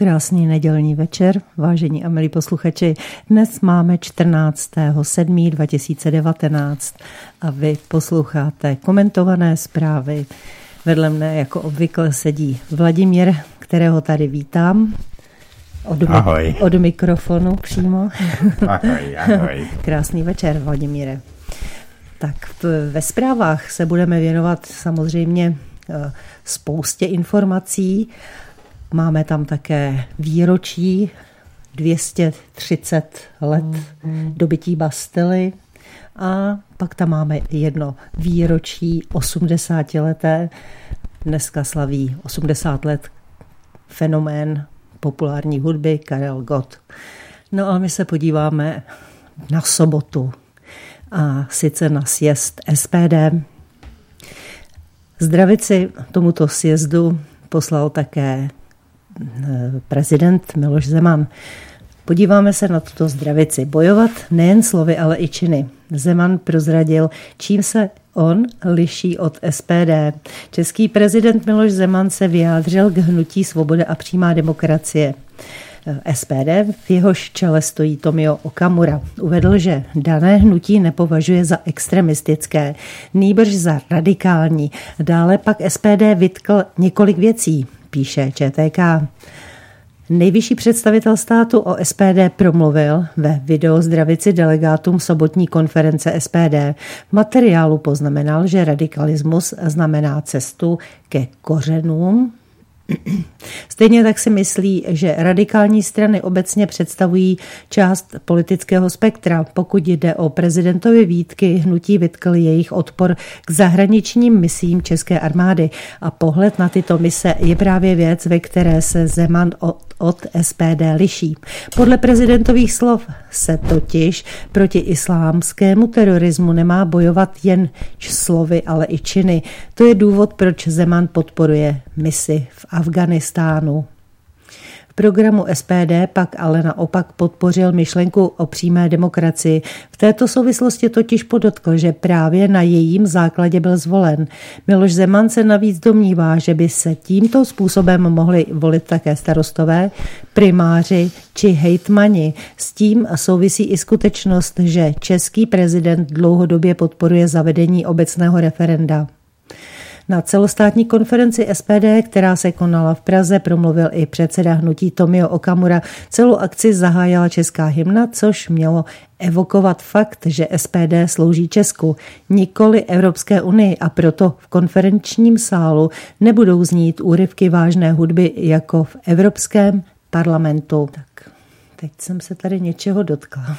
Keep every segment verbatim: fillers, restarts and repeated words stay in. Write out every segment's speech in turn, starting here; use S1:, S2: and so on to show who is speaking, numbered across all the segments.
S1: Krásný nedělní večer, vážení a milí posluchači. Dnes máme čtrnáctého sedmého dva tisíce devatenáct a vy posloucháte komentované zprávy. Vedle mne jako obvykle sedí Vladimír, kterého tady vítám. Od,
S2: ahoj.
S1: od mikrofonu přímo.
S2: Ahoj, ahoj.
S1: Krásný večer, Vladimíre. Tak ve zprávách se budeme věnovat samozřejmě spoustě informací. Máme tam také výročí dvě stě třicet let dobytí Bastily a pak tam máme jedno výročí osmdesátileté. Dneska slaví osmdesát let fenomén populární hudby Karel Gott. No a my se podíváme na sobotu a sice na sjezd S P D. Zdravici tomuto sjezdu poslal také prezident Miloš Zeman. Podíváme se na tuto zdravici. Bojovat nejen slovy, ale i činy. Zeman prozradil, čím se on liší od S P D. Český prezident Miloš Zeman se vyjádřil k hnutí Svoboda a přímá demokracie. S P D, v jehož čele stojí Tomio Okamura, uvedl, že dané hnutí nepovažuje za extremistické, nýbrž za radikální. Dále pak S P D vytkl několik věcí, píše Č T K. Nejvyšší představitel státu o S P D promluvil ve videozdravici delegátům sobotní konference S P D. V materiálu poznamenal, že radikalismus znamená cestu ke kořenům. Stejně tak si myslí, že radikální strany obecně představují část politického spektra. Pokud jde o prezidentovy výtky, hnutí vytkl jejich odpor k zahraničním misím české armády. A pohled na tyto mise je právě věc, ve které se Zeman od, od S P D liší. Podle prezidentových slov se totiž proti islámskému terorismu nemá bojovat jen slovy, ale i činy. To je důvod, proč Zeman podporuje misi v Afghánistánu. V programu S P D pak ale naopak podpořil myšlenku o přímé demokracii. V této souvislosti totiž podotkl, že právě na jejím základě byl zvolen. Miloš Zeman se navíc domnívá, že by se tímto způsobem mohli volit také starostové, primáři či hejtmani. S tím souvisí i skutečnost, že český prezident dlouhodobě podporuje zavedení obecného referenda. Na celostátní konferenci S P D, která se konala v Praze, promluvil i předseda hnutí Tomio Okamura. Celou akci zahájila česká hymna, což mělo evokovat fakt, že S P D slouží Česku, nikoli Evropské unii, a proto v konferenčním sálu nebudou znít úryvky vážné hudby jako v Evropském parlamentu. Tak, teď jsem se tady něčeho dotkla.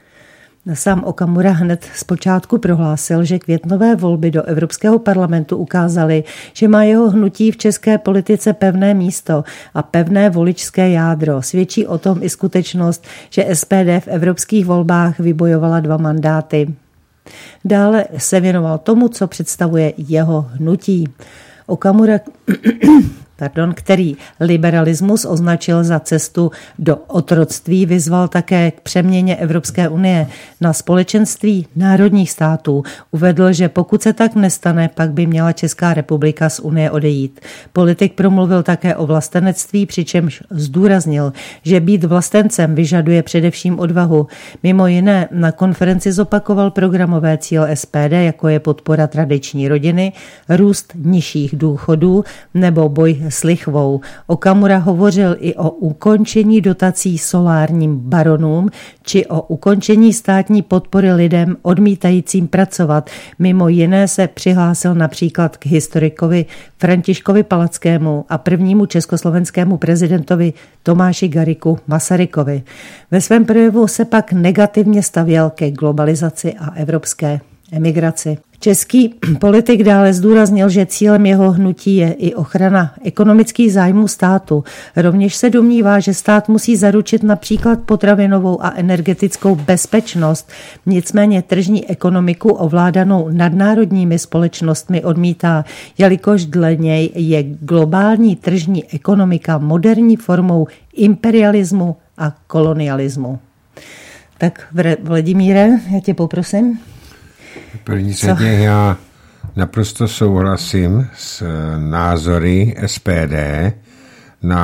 S1: Sám Okamura hned zpočátku prohlásil, že květnové volby do Evropského parlamentu ukázaly, že má jeho hnutí v české politice pevné místo a pevné voličské jádro. Svědčí o tom i skutečnost, že S P D v evropských volbách vybojovala dva mandáty. Dále se věnoval tomu, co představuje jeho hnutí. Okamura Pardon, který liberalismus označil za cestu do otroctví, vyzval také k přeměně Evropské unie na společenství národních států. Uvedl, že pokud se tak nestane, pak by měla Česká republika z unie odejít. Politik promluvil také o vlastenectví, přičemž zdůraznil, že být vlastencem vyžaduje především odvahu. Mimo jiné na konferenci zopakoval programové cíle S P D, jako je podpora tradiční rodiny, růst nižších důchodů nebo boj s lichvou. Okamura hovořil i o ukončení dotací solárním baronům či o ukončení státní podpory lidem odmítajícím pracovat. Mimo jiné se přihlásil například k historikovi Františkovi Palackému a prvnímu československému prezidentovi Tomáši Garrigu Masarykovi. Ve svém projevu se pak negativně stavěl ke globalizaci a evropské emigraci. Český politik dále zdůraznil, že cílem jeho hnutí je i ochrana ekonomických zájmů státu. Rovněž se domnívá, že stát musí zaručit například potravinovou a energetickou bezpečnost. Nicméně tržní ekonomiku ovládanou nadnárodními společnostmi odmítá, jelikož dle něj je globální tržní ekonomika moderní formou imperialismu a kolonialismu. Tak Vladimíre, já tě poprosím.
S2: V první řadě já naprosto souhlasím s názory S P D na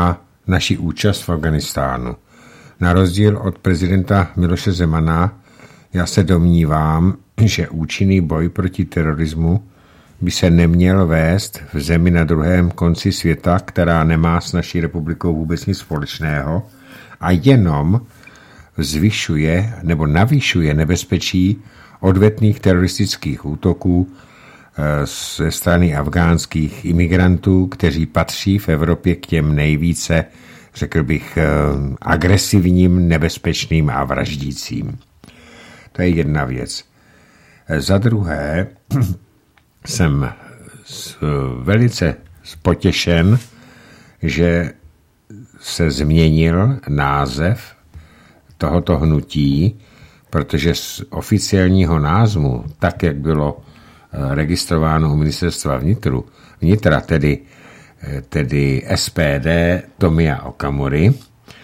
S2: naši účast v Afghánistánu. Na rozdíl od prezidenta Miloše Zemana já se domnívám, že účinný boj proti terorismu by se neměl vést v zemi na druhém konci světa, která nemá s naší republikou vůbec nic společného a jenom zvyšuje nebo navyšuje nebezpečí odvetných teroristických útoků ze strany afgánských imigrantů, kteří patří v Evropě k těm nejvíce, řekl bych, agresivním, nebezpečným a vraždícím. To je jedna věc. Za druhé jsem velice potěšen, že se změnil název tohoto hnutí, protože z oficiálního názvu, tak jak bylo registrováno u ministerstva vnitru, vnitra, tedy, tedy S P D Tomia Okamury,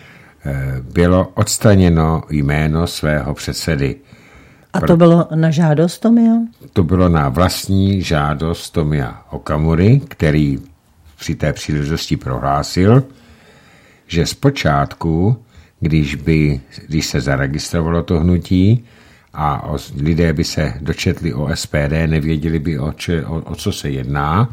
S2: bylo odstraněno jméno svého předsedy.
S1: A to bylo na žádost Tomia?
S2: To bylo na vlastní žádost Tomia Okamury, který při té příležitosti prohlásil, že zpočátku, když, by, když se zaregistrovalo to hnutí a o, lidé by se dočetli o S P D, nevěděli by, o, če, o, o co se jedná,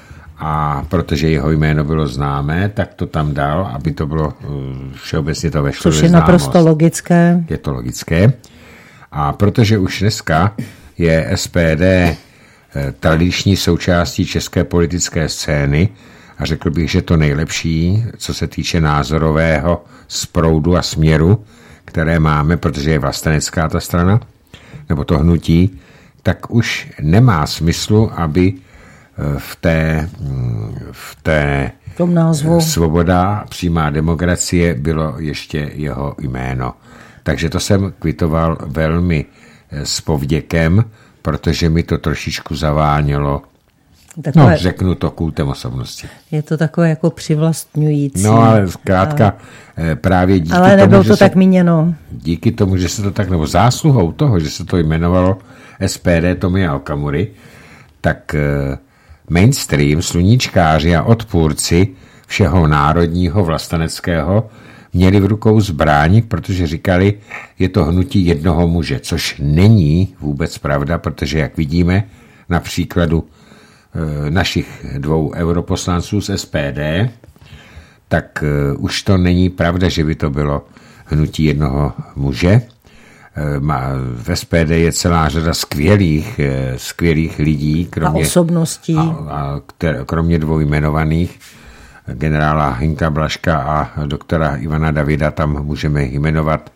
S2: a protože jeho jméno bylo známé, tak to tam dal, aby to bylo všeobecně to vešlo ve známost.
S1: Což je naprosto logické.
S2: Je to logické. A protože už dneska je S P D tradiční součástí české politické scény a řekl bych, že to nejlepší, co se týče názorového sproudu a směru, které máme, protože je vlastenecká ta strana, nebo to hnutí, tak už nemá smyslu, aby v té, v té
S1: tom názvu
S2: Svoboda, přímá demokracie bylo ještě jeho jméno. Takže to jsem kvitoval velmi s povděkem, protože mi to trošičku zavánělo, takové, no řeknu to, kultem osobnosti.
S1: Je to takové jako přivlastňující.
S2: No ale zkrátka a... právě díky
S1: ale
S2: tomu,
S1: nebylo
S2: že
S1: to
S2: se,
S1: tak míněno.
S2: Díky tomu, že se to tak, nebo zásluhou toho, že se to jmenovalo S P D Tomia Okamury, tak mainstream, sluníčkáři a odpůrci všeho národního vlasteneckého měli v rukou zbraň, protože říkali, je to hnutí jednoho muže, což není vůbec pravda, protože jak vidíme na příkladu e, našich dvou europoslanců z S P D, tak e, už to není pravda, že by to bylo hnutí jednoho muže. E, má, v S P D je celá řada skvělých, e, skvělých lidí, kromě,
S1: a osobností.
S2: A, a, kter, kromě dvou jmenovaných, generála Hinka Blažka a doktora Ivana Davida, tam můžeme jmenovat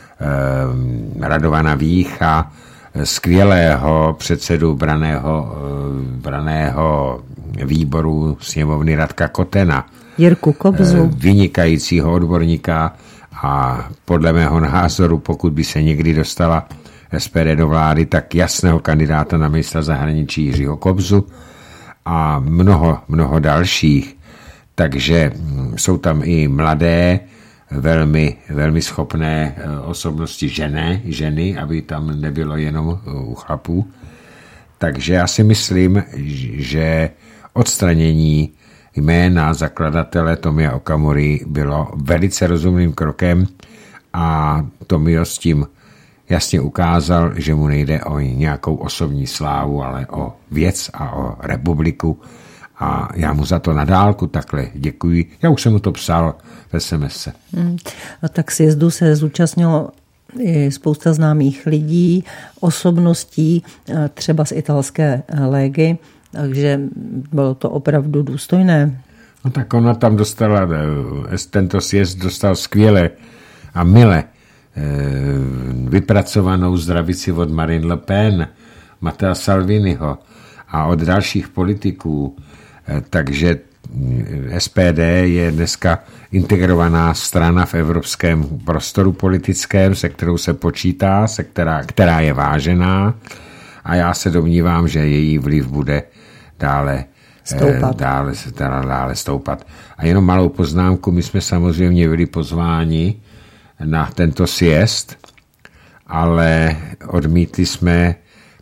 S2: eh, Radovana Vícha, skvělého předsedu braného, eh, braného výboru sněmovny Radka Kotena,
S1: Jirku Kobzu,
S2: eh, vynikajícího odborníka a podle mého názoru, pokud by se někdy dostala S P D do vlády, tak jasného kandidáta na ministra zahraničí Jiřího Kobzu a mnoho, mnoho dalších. Takže jsou tam i mladé, velmi, velmi schopné osobnosti ženy, ženy, aby tam nebylo jenom u chlapů. Takže já si myslím, že odstranění jména zakladatele Tomia Okamury bylo velice rozumným krokem a Tomio s tím jasně ukázal, že mu nejde o nějakou osobní slávu, ale o věc a o republiku. A já mu za to na dálku takhle děkuji. Já už jsem mu to psal v S M S.
S1: Hmm. A tak sjezdu se zúčastnilo i spousta známých lidí, osobností, třeba z italské légy, takže bylo to opravdu důstojné.
S2: No tak ona tam dostala, tento sjezd dostal skvěle a mile vypracovanou zdravici od Marine Le Pen, Mattea Salviniho a od dalších politiků. Takže S P D je dneska integrovaná strana v evropském prostoru politickém, se kterou se počítá, se která, která je vážená a já se domnívám, že její vliv bude dále stoupat. Dále, dále, dále stoupat. A jenom malou poznámku, my jsme samozřejmě byli pozváni na tento sjezd, ale odmítli jsme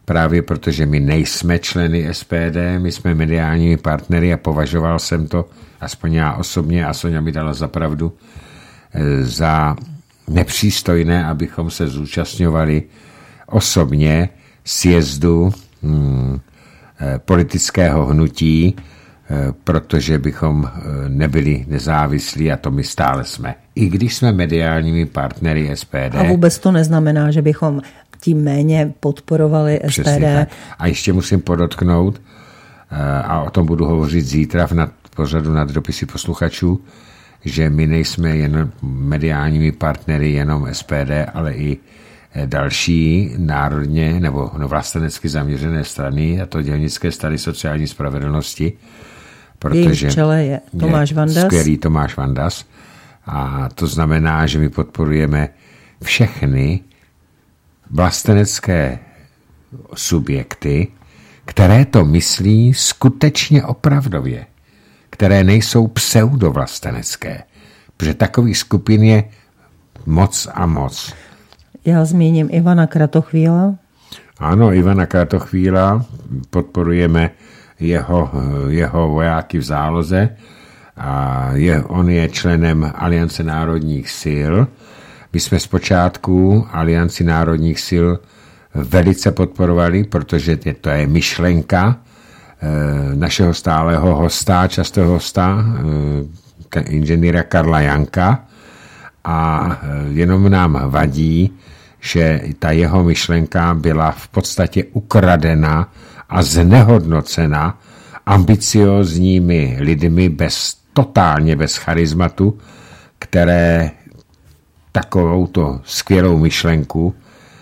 S2: právě protože my nejsme členy S P D, my jsme mediálními partnery a považoval jsem to, aspoň já osobně, a Soňa mi dala za pravdu, za nepřístojné, abychom se zúčastňovali osobně sjezdu hmm, politického hnutí, protože bychom nebyli nezávislí, a to my stále jsme. I když jsme mediálními partnery S P D.
S1: A vůbec to neznamená, že bychom tím méně podporovali S P D.
S2: A ještě musím podotknout, a o tom budu hovořit zítra v nad, pořadu nad dopisy posluchačů, že my nejsme jen mediálními partnery jenom S P D, ale i další národně nebo no, vlastenecky zaměřené strany, a to dělnické strany sociální spravedlnosti, protože
S1: v čele je Tomáš Vandas.
S2: Skvělý Tomáš Vandas. A to znamená, že my podporujeme všechny vlastenecké subjekty, které to myslí skutečně opravdově, které nejsou pseudovlastenecké, protože takových skupin je moc a moc.
S1: Já zmíním Ivana Kratochvíla.
S2: Ano, Ivana Kratochvíla, podporujeme jeho, jeho vojáky v záloze. A je, on je členem Aliance národních sil. My jsme zpočátku Alianci národních sil velice podporovali, protože to je myšlenka e, našeho stálého hosta, častého hosta, e, inženýra Karla Janka, a e, jenom nám vadí, že ta jeho myšlenka byla v podstatě ukradena a znehodnocena ambiciózními lidmi bez totálně bez charizmatu, které takovouto skvělou myšlenku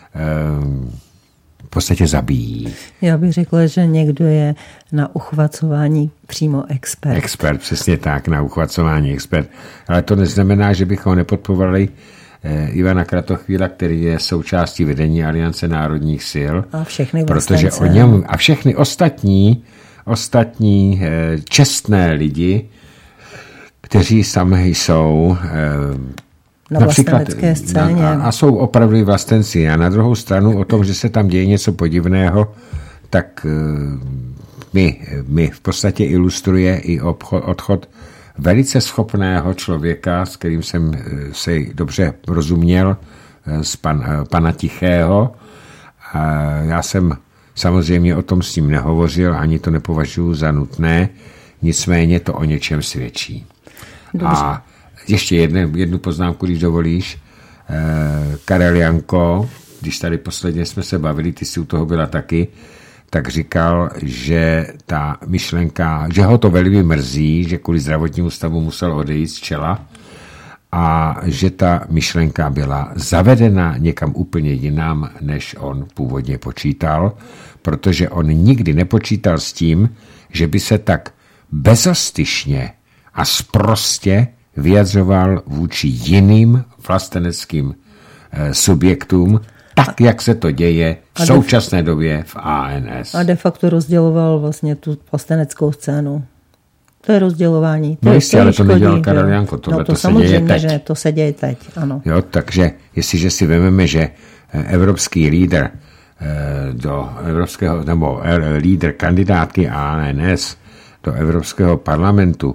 S2: v podstatě zabíjí.
S1: Já bych řekla, že někdo je na uchvacování přímo expert.
S2: Expert, přesně tak, na uchvacování expert. Ale to neznamená, že bychom nepodporovali Ivana Kratochvíla, který je součástí vedení Aliance národních sil.
S1: A všechny
S2: protože o něm, a všechny ostatní, ostatní čestné lidi, kteří sami jsou
S1: na vlastenecké scéně.
S2: A, a jsou opravdu vlastenci. A na druhou stranu o tom, že se tam děje něco podivného, tak mi, mi v podstatě ilustruje i obchod, odchod velice schopného člověka, s kterým jsem se dobře rozuměl, z pan, pana Tichého. A já jsem samozřejmě o tom s ním nehovořil, ani to nepovažuji za nutné, nicméně to o něčem svědčí. Dobře. A ještě jedne, jednu poznámku, když dovolíš. Karel Janko, když tady posledně jsme se bavili, ty si u toho byla taky, tak říkal, že ta myšlenka, že ho to velmi mrzí, že kvůli zdravotnímu stavu musel odejít z čela a že ta myšlenka byla zavedena někam úplně jinam, než on původně počítal, protože on nikdy nepočítal s tím, že by se tak bezostyšně a sprostě vyjadřoval vůči jiným vlasteneckým eh, subjektům, tak, jak se to děje v současné době v A N S.
S1: A de facto rozděloval vlastně tu vlasteneckou scénu. To je rozdělování. To
S2: no
S1: je,
S2: jistě,
S1: to
S2: ale to nedělal Karel Janko. Tohle
S1: no to,
S2: to se děje teď.
S1: Že to se děje teď, ano.
S2: Jo, takže jestliže si vezmeme, že evropský lídr do evropského, nebo lídr kandidátky A N S do Evropského parlamentu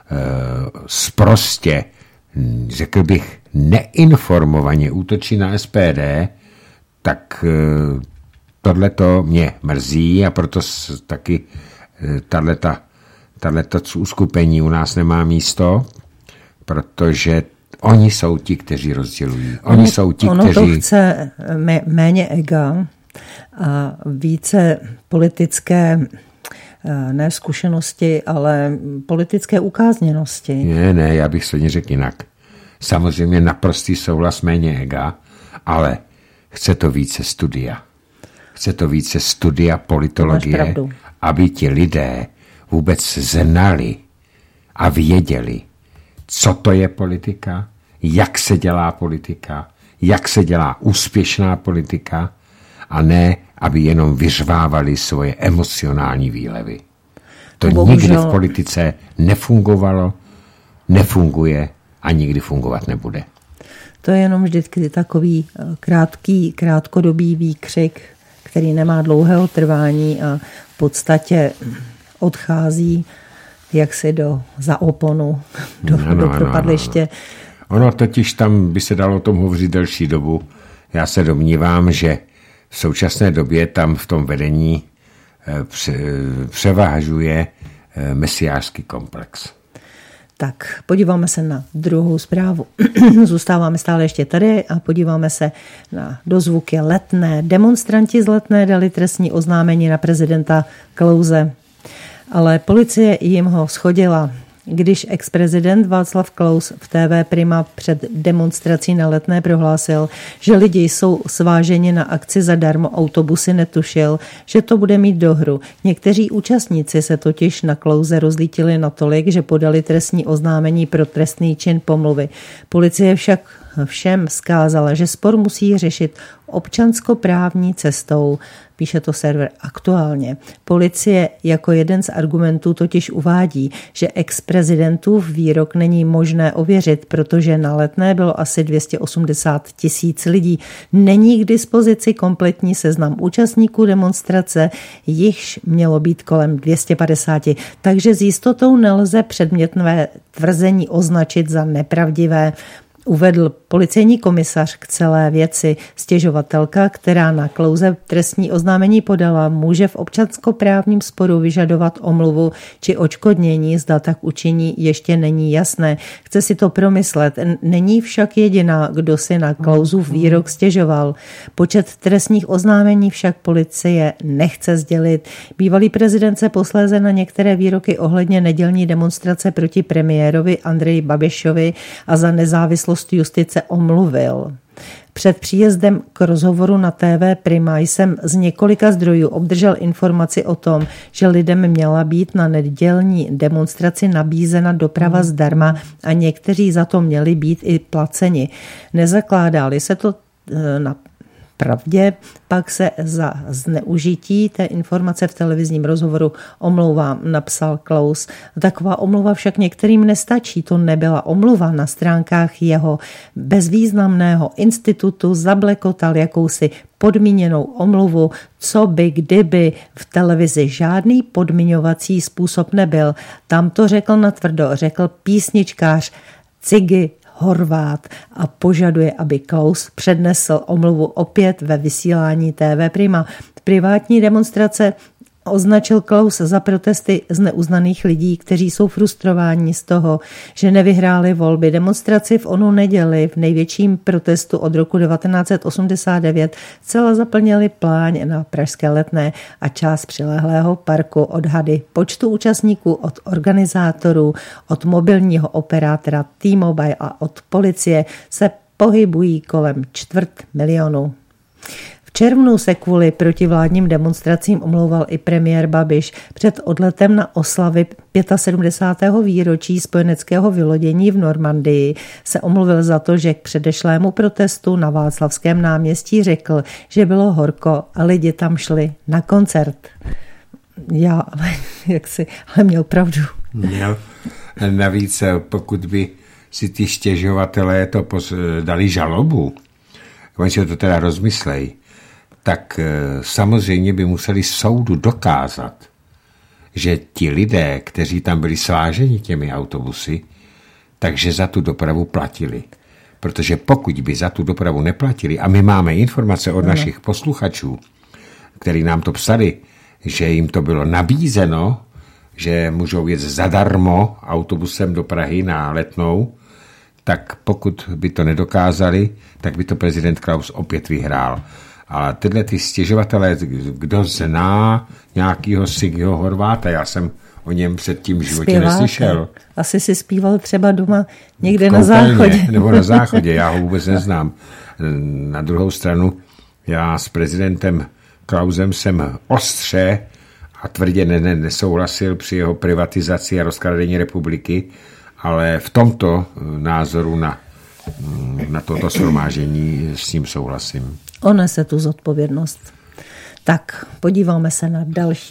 S2: sprostě, řekl bych, neinformovaně útočí na S P D, tak tohleto mě mrzí a proto taky tato, tato uskupení u nás nemá místo, protože oni jsou ti, kteří rozdělují. Oni ono, jsou ti,
S1: ono
S2: kteří...
S1: to chce méně ega a více politické ne zkušenosti, ale politické ukázněnosti.
S2: Ne, ne, já bych se řekl jinak. Samozřejmě naprostý souhlas, méně ega, ale chce to více studia. Chce to více studia politologie, aby ti lidé vůbec znali a věděli, co to je politika, jak se dělá politika, jak se dělá úspěšná politika, a ne, aby jenom vyřvávali svoje emocionální výlevy. To Bohužel. nikdy v politice nefungovalo, nefunguje a nikdy fungovat nebude.
S1: To je jenom vždycky takový krátký, krátkodobý výkřik, který nemá dlouhého trvání a v podstatě odchází jaksi do za oponu, do, ano, do propadliště.
S2: Ono totiž tam by se dalo o tom hovořit delší dobu. Já se domnívám, že v současné době tam v tom vedení převažuje mesiářský komplex.
S1: Tak, podíváme se na druhou zprávu. Zůstáváme stále ještě tady a podíváme se na dozvuky Letné. Demonstranti z Letné dali trestní oznámení na prezidenta Klause, ale policie jim ho shodila. Když ex-prezident Václav Klaus v T V Prima před demonstrací na Letné prohlásil, že lidi jsou sváženi na akci zadarmo autobusy, netušil, že to bude mít dohru. Někteří účastníci se totiž na Klause rozlítili natolik, že podali trestní oznámení pro trestný čin pomluvy. Policie však všem vzkázala, že spor musí řešit občanskoprávní cestou, píše to server Aktuálně. Policie jako jeden z argumentů totiž uvádí, že ex-prezidentův výrok není možné ověřit, protože na Letné bylo asi dvě stě osmdesát tisíc lidí. Není k dispozici kompletní seznam účastníků demonstrace, jichž mělo být kolem dvě stě padesát, takže s jistotou nelze předmětné tvrzení označit za nepravdivé, uvedl policejní komisař k celé věci. Stěžovatelka, která na Klause trestní oznámení podala, může v občanskoprávním sporu vyžadovat omluvu či odškodnění, zda tak učiní, ještě není jasné. Chce si to promyslet. Není však jediná, kdo si na Klausův výrok stěžoval. Počet trestních oznámení však policie nechce sdělit. Bývalý prezident se posléze na některé výroky ohledně nedělní demonstrace proti premiérovi Andreji Babišovi a za nezávislost justice omluvil. Před příjezdem k rozhovoru na T V Prima jsem z několika zdrojů obdržel informaci o tom, že lidem měla být na nedělní demonstraci nabízena doprava zdarma a někteří za to měli být i placeni. Nezakládali se to na pravdě, pak se za zneužití té informace v televizním rozhovoru omlouvám, napsal Klaus. Taková omluva však některým nestačí. To nebyla omluva. Na stránkách jeho bezvýznamného institutu zablekotal jakousi podmíněnou omluvu, co by kdyby v televizi žádný podmiňovací způsob nebyl. Tam to řekl natvrdo, řekl písničkář Cigy Horvát a požaduje, aby Klaus přednesl omluvu opět ve vysílání T V Prima. Privátní demonstrace označil Klaus za protesty z neuznaných lidí, kteří jsou frustrováni z toho, že nevyhráli volby. Demonstraci v onu neděli v největším protestu od roku devatenáct set osmdesát devět celá zaplnili Pláň na pražské Letné a část přilehlého parku. Odhady počtu účastníků od organizátorů, od mobilního operátora T-Mobile a od policie se pohybují kolem čtvrt milionu. V červnu se kvůli protivládním demonstracím omlouval i premiér Babiš. Před odletem na oslavy sedmdesátého pátého výročí spojeneckého vylodění v Normandii se omluvil za to, že k předešlému protestu na Václavském náměstí řekl, že bylo horko a lidi tam šli na koncert. Já, jak si, ale měl pravdu.
S2: Měl. Navíc, pokud by si ty stěžovatelé to dali žalobu, oni si to teda rozmyslej, tak samozřejmě by museli soudu dokázat, že ti lidé, kteří tam byli sváženi těmi autobusy, takže za tu dopravu platili. Protože pokud by za tu dopravu neplatili, a my máme informace od našich posluchačů, který nám to psali, že jim to bylo nabízeno, že můžou jet zadarmo autobusem do Prahy na Letnou, tak pokud by to nedokázali, tak by to prezident Klaus opět vyhrál. A tyhle ty stěžovatelé, kdo zná nějakýho Sigyho Horváta, já jsem o něm předtím v životě Zpěváte. neslyšel.
S1: Asi si zpíval třeba doma někde
S2: Koupelně,
S1: na záchodě.
S2: Nebo na záchodě, já ho vůbec neznám. Na druhou stranu, já s prezidentem Klausem jsem ostře a tvrdě nesouhlasil při jeho privatizaci a rozkradení republiky, ale v tomto názoru na, na toto shromáždění s tím souhlasím.
S1: Onese tu zodpovědnost. Tak, podíváme se na další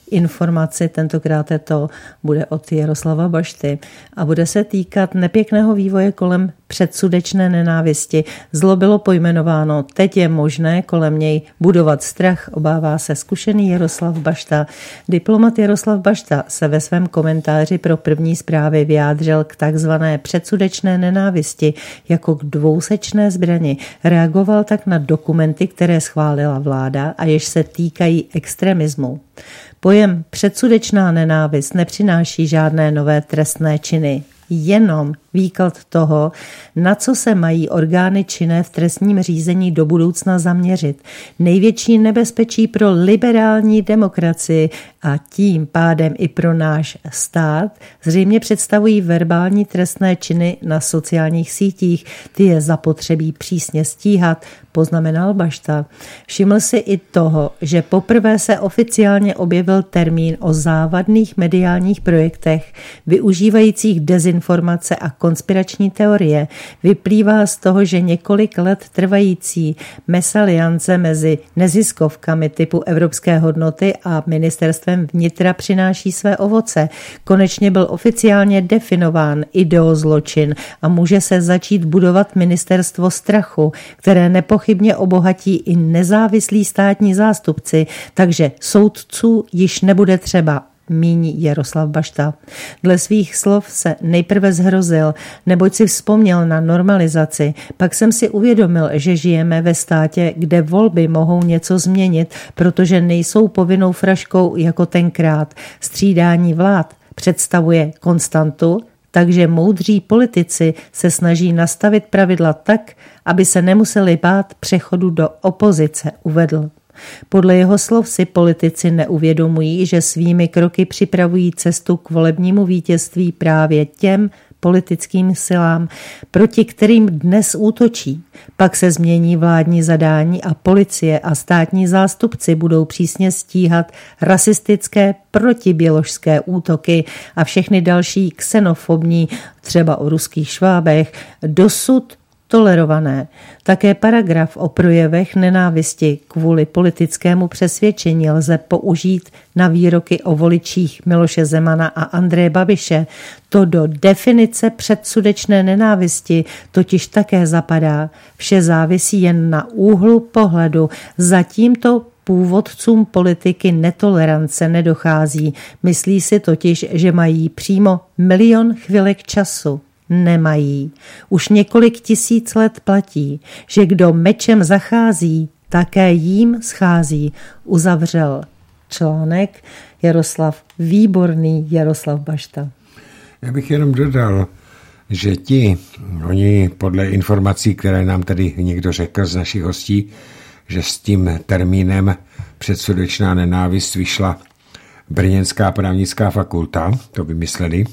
S1: informaci, tentokrát to bude od Jaroslava Bašty a bude se týkat nepěkného vývoje kolem předsudečné nenávisti. Zlo bylo pojmenováno, teď je možné kolem něj budovat strach, obává se zkušený Jaroslav Bašta. Diplomat Jaroslav Bašta se ve svém komentáři pro První zprávy vyjádřil k takzvané předsudečné nenávisti jako k dvousečné zbrani. Reagoval tak na dokumenty, které schválila vláda a jež se týkají extremismu. Pojem předsudečná nenávist nepřináší žádné nové trestné činy, jenom výklad toho, na co se mají orgány činné v trestním řízení do budoucna zaměřit. Největší nebezpečí pro liberální demokracii a tím pádem i pro náš stát zřejmě představují verbální trestné činy na sociálních sítích. Ty je zapotřebí přísně stíhat, poznamenal Bašta. Všiml si i toho, že poprvé se oficiálně objevil termín o závadných mediálních projektech využívajících dezinformace a konspirační teorie. Vyplývá z toho, že několik let trvající mesaliance mezi neziskovkami typu Evropské hodnoty a ministerstvem vnitra přináší své ovoce. Konečně byl oficiálně definován ideozločin a může se začít budovat ministerstvo strachu, které nepochybně obohatí i nezávislí státní zástupci, takže soudců již nebude třeba, míní Jaroslav Bašta. Dle svých slov se nejprve zhrozil, neboť si vzpomněl na normalizaci. Pak jsem si uvědomil, že žijeme ve státě, kde volby mohou něco změnit, protože nejsou povinnou fraškou jako tenkrát. Střídání vlád představuje konstantu, takže moudří politici se snaží nastavit pravidla tak, aby se nemuseli bát přechodu do opozice, uvedl. Podle jeho slov si politici neuvědomují, že svými kroky připravují cestu k volebnímu vítězství právě těm politickým silám, proti kterým dnes útočí. Pak se změní vládní zadání a policie a státní zástupci budou přísně stíhat rasistické protiběložské útoky a všechny další xenofobní, třeba o ruských švábech, dosud tolerované. Také paragraf o projevech nenávisti kvůli politickému přesvědčení lze použít na výroky o voličích Miloše Zemana a Andreje Babiše. To do definice předsudečné nenávisti totiž také zapadá. Vše závisí jen na úhlu pohledu. Zatímto původcům politiky netolerance nedochází. Myslí si totiž, že mají přímo milion chvilek času. Nemají. Už několik tisíc let platí, že kdo mečem zachází, také jím schází, uzavřel článek Jaroslav, výborný Jaroslav Bašta.
S2: Já bych jenom dodal, že ti, oni podle informací, které nám tady někdo řekl z našich hostí, že s tím termínem předsudečná nenávist vyšla Brněnská právnická fakulta, to vymysleli,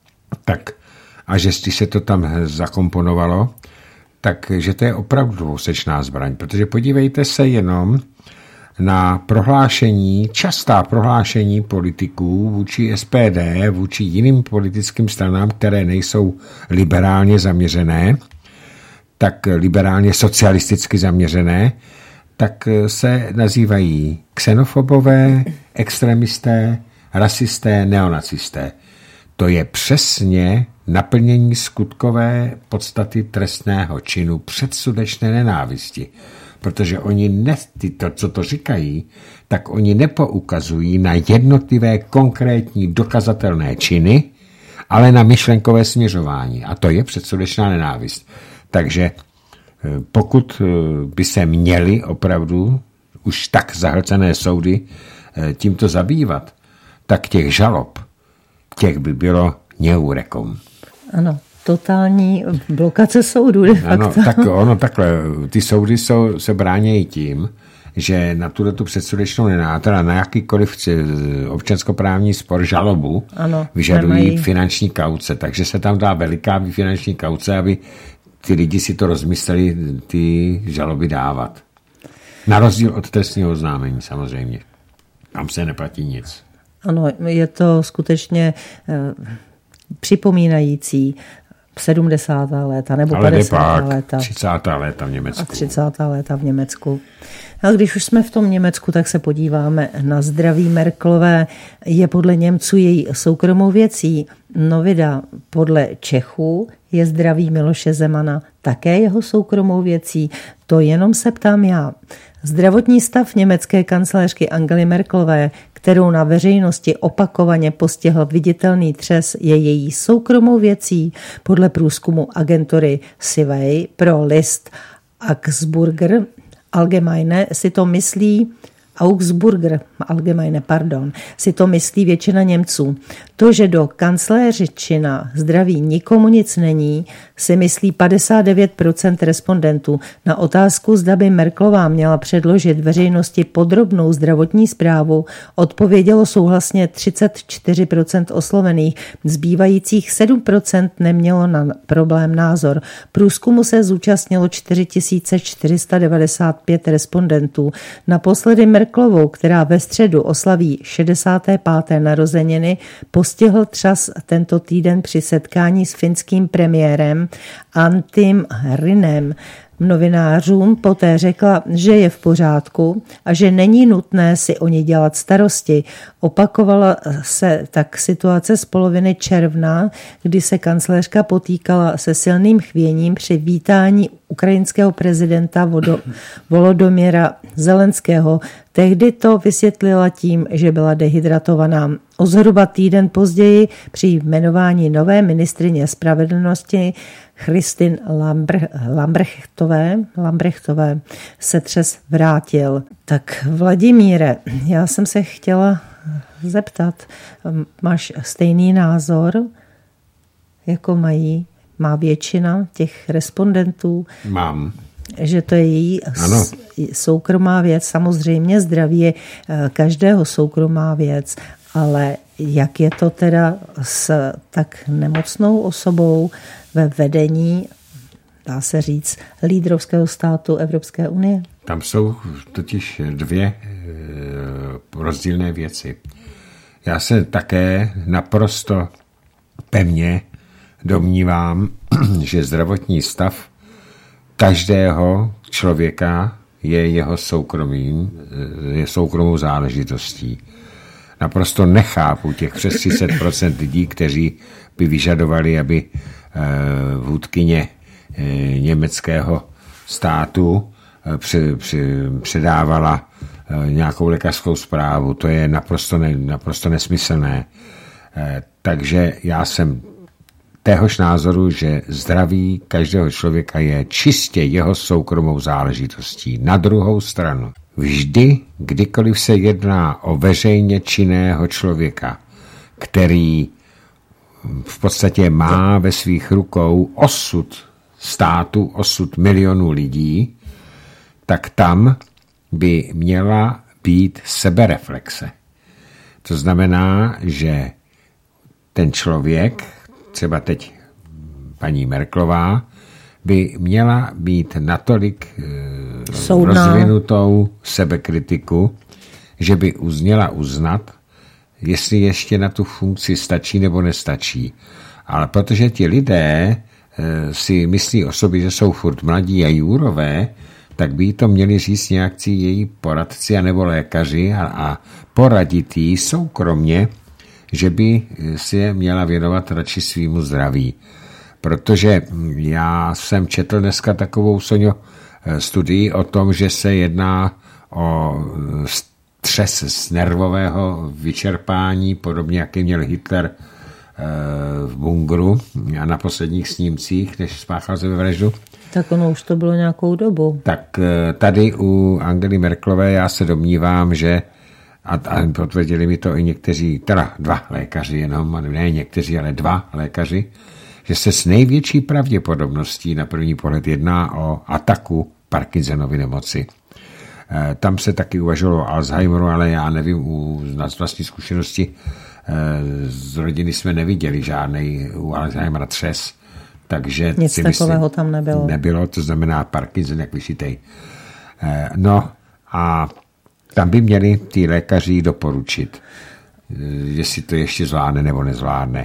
S2: tak a že když se to tam zakomponovalo, takže to je opravdu dvousečná zbraň, protože podívejte se jenom na prohlášení, častá prohlášení politiků vůči S P D, vůči jiným politickým stranám, které nejsou liberálně zaměřené, tak liberálně socialisticky zaměřené, tak se nazývají xenofobové, extremisté, rasisté, neonacisté. To je přesně naplnění skutkové podstaty trestného činu předsudečné nenávisti. Protože oni, ne, to, co to říkají, tak oni nepoukazují na jednotlivé konkrétní dokazatelné činy, ale na myšlenkové směřování. A to je předsudečná nenávist. Takže pokud by se měli opravdu už tak zahlcené soudy tímto zabývat, tak těch žalob, těch by bylo neurekom.
S1: Ano, totální blokace soudů de facto.
S2: Ano, tak ono takhle, ty soudy jsou, se bránějí tím, že na tuto předsudečnou nenávist, teda na jakýkoliv občanskoprávní spor žalobu ano, vyžadují nemají finanční kauce, takže se tam dá veliká finanční kauce, aby ty lidi si to rozmysleli, ty žaloby dávat. Na rozdíl od trestního oznámení samozřejmě. Tam se neplatí nic.
S1: Ano, je to skutečně eh, připomínající sedmdesátá léta nebo
S2: ale
S1: padesátá léta.
S2: třicátá léta v Německu.
S1: A třicátá léta v Německu. A když už jsme v tom Německu, tak se podíváme na zdraví Merkelové. Je podle Němců její soukromou věcí. No vida, podle Čechů je zdraví Miloše Zemana také jeho soukromou věcí. To jenom se ptám já. Zdravotní stav německé kancléřky Angely Merkelové, kterou na veřejnosti opakovaně postihl viditelný třes, je její soukromou věcí. Podle průzkumu agentury Sivej pro list Augsburger Allgemeine si to myslí Augsburger Allgemeine, pardon, si to myslí většina Němců. To, že do kancléřičina zdraví nikomu nic není, si myslí padesát devět procent respondentů. Na otázku, zda by Merkelová měla předložit veřejnosti podrobnou zdravotní zprávu, odpovědělo souhlasně třicet čtyři procent oslovených, zbývajících sedm procent nemělo na problém názor. Průzkumu se zúčastnilo čtyři tisíce čtyři sta devadesát pět respondentů. Naposledy Merkelovou, která ve středu oslaví šedesáté páté narozeniny, postihl třas tento týden při setkání s finským premiérem Anttim Rinnem. Novinářům poté řekla, že je v pořádku a že není nutné si o ní dělat starosti. Opakovala se tak situace z poloviny června, kdy se kancléřka potýkala se silným chvěním při vítání ukrajinského prezidenta Volodymyra Zelenského. Tehdy to vysvětlila tím, že byla dehydratovaná. O zhruba týden později při jmenování nové ministryně spravedlnosti Christine Lambrechtové, Lambrechtové se třes vrátil. Tak Vladimíre, já jsem se chtěla zeptat, máš stejný názor, jako mají, má většina těch respondentů?
S2: Mám.
S1: Že to je její ano. soukromá věc. Samozřejmě zdraví je každého soukromá věc, ale jak je to teda s tak nemocnou osobou ve vedení, dá se říct, lídrovského státu Evropské unie?
S2: Tam jsou totiž dvě rozdílné věci. Já se také naprosto pevně domnívám, že zdravotní stav každého člověka je jeho soukromým, je soukromou záležitostí. Naprosto nechápu těch přes třicet procent lidí, kteří by vyžadovali, aby vůdkyně německého státu předávala nějakou lékařskou zprávu. To je naprosto, ne, naprosto nesmyslné. Takže já jsem téhož názoru, že zdraví každého člověka je čistě jeho soukromou záležitostí. Na druhou stranu, vždy, kdykoliv se jedná o veřejně činného člověka, který v podstatě má ve svých rukou osud státu, osud milionů lidí, tak tam by měla být sebereflexe. To znamená, že ten člověk, třeba teď paní Merkelová, by měla být natolik Soudná. rozvinutou sebekritiku, že by uzněla uznat, jestli ještě na tu funkci stačí nebo nestačí. Ale protože ti lidé si myslí o sobě, že jsou furt mladí a jurové, tak by to měli říct nějakcí její poradci anebo lékaři a, a poradit jí soukromně, že by si je měla věnovat radši svýmu zdraví. Protože já jsem četl dneska takovou, Soňo, studii o tom, že se jedná o stres z nervového vyčerpání, podobně jak měl Hitler v bunkru a na posledních snímcích, než spáchal sebevraždu.
S1: Tak ono už to bylo nějakou dobu.
S2: Tak tady u Angely Merkelové já se domnívám, že a, a potvrdili mi to i někteří, teda dva lékaři jenom, ne někteří, ale dva lékaři, že se s největší pravděpodobností na první pohled jedná o ataku Parkinsonovy nemoci. E, tam se taky uvažovalo o Alzheimeru, ale já nevím, u z vlastní zkušenosti e, z rodiny jsme neviděli žádnej u Alzheimera třes, takže
S1: nic takového tam nebylo.
S2: Nebylo, to znamená Parkinson, jak vyšitej. E, no a tam by měli ty lékaři doporučit, jestli to ještě zvládne nebo nezvládne.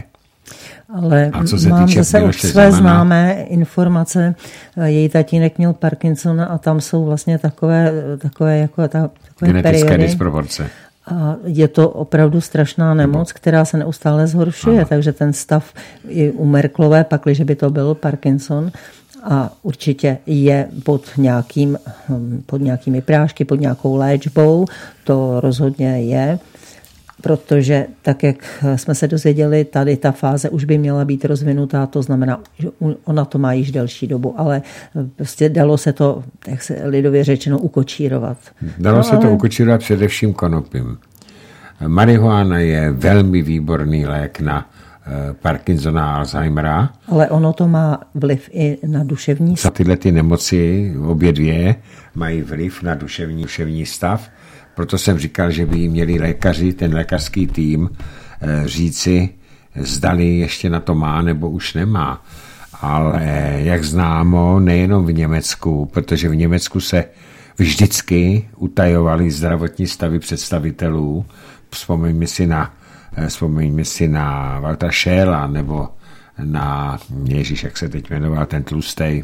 S1: Ale mám zase od své známé informace, její tatínek měl Parkinsona a tam jsou vlastně takové, takové, jako ta, takové
S2: genetické
S1: periody.
S2: disproporce.
S1: A je to opravdu strašná nemoc, která se neustále zhoršuje, ano. Takže ten stav i u Merkelové, pakliže by to byl Parkinson, a určitě je pod, nějakým, pod nějakými prášky, pod nějakou léčbou, to rozhodně je, protože tak, jak jsme se dozvěděli, tady ta fáze už by měla být rozvinutá, to znamená, že ona to má již delší dobu, ale prostě dalo se to, jak se lidově řečeno, ukočírovat.
S2: Dalo
S1: no,
S2: se
S1: ale...
S2: to ukočírovat především konopím. Marihuana je velmi výborný lék na Parkinsona a Alzheimera.
S1: Ale ono to má vliv i na duševní stav.
S2: Tyhle ty nemoci, obě dvě, mají vliv na duševní, duševní stav. Proto jsem říkal, že by měli lékaři, ten lékařský tým, říci, zdali ještě na to má nebo už nemá. Ale jak známo, nejenom v Německu, protože v Německu se vždycky utajovaly zdravotní stavy představitelů. Vzpomeňme si na, vzpomeňme si na Waltera Schäla nebo na, ježiš, jak se teď jmenoval, ten tlustej.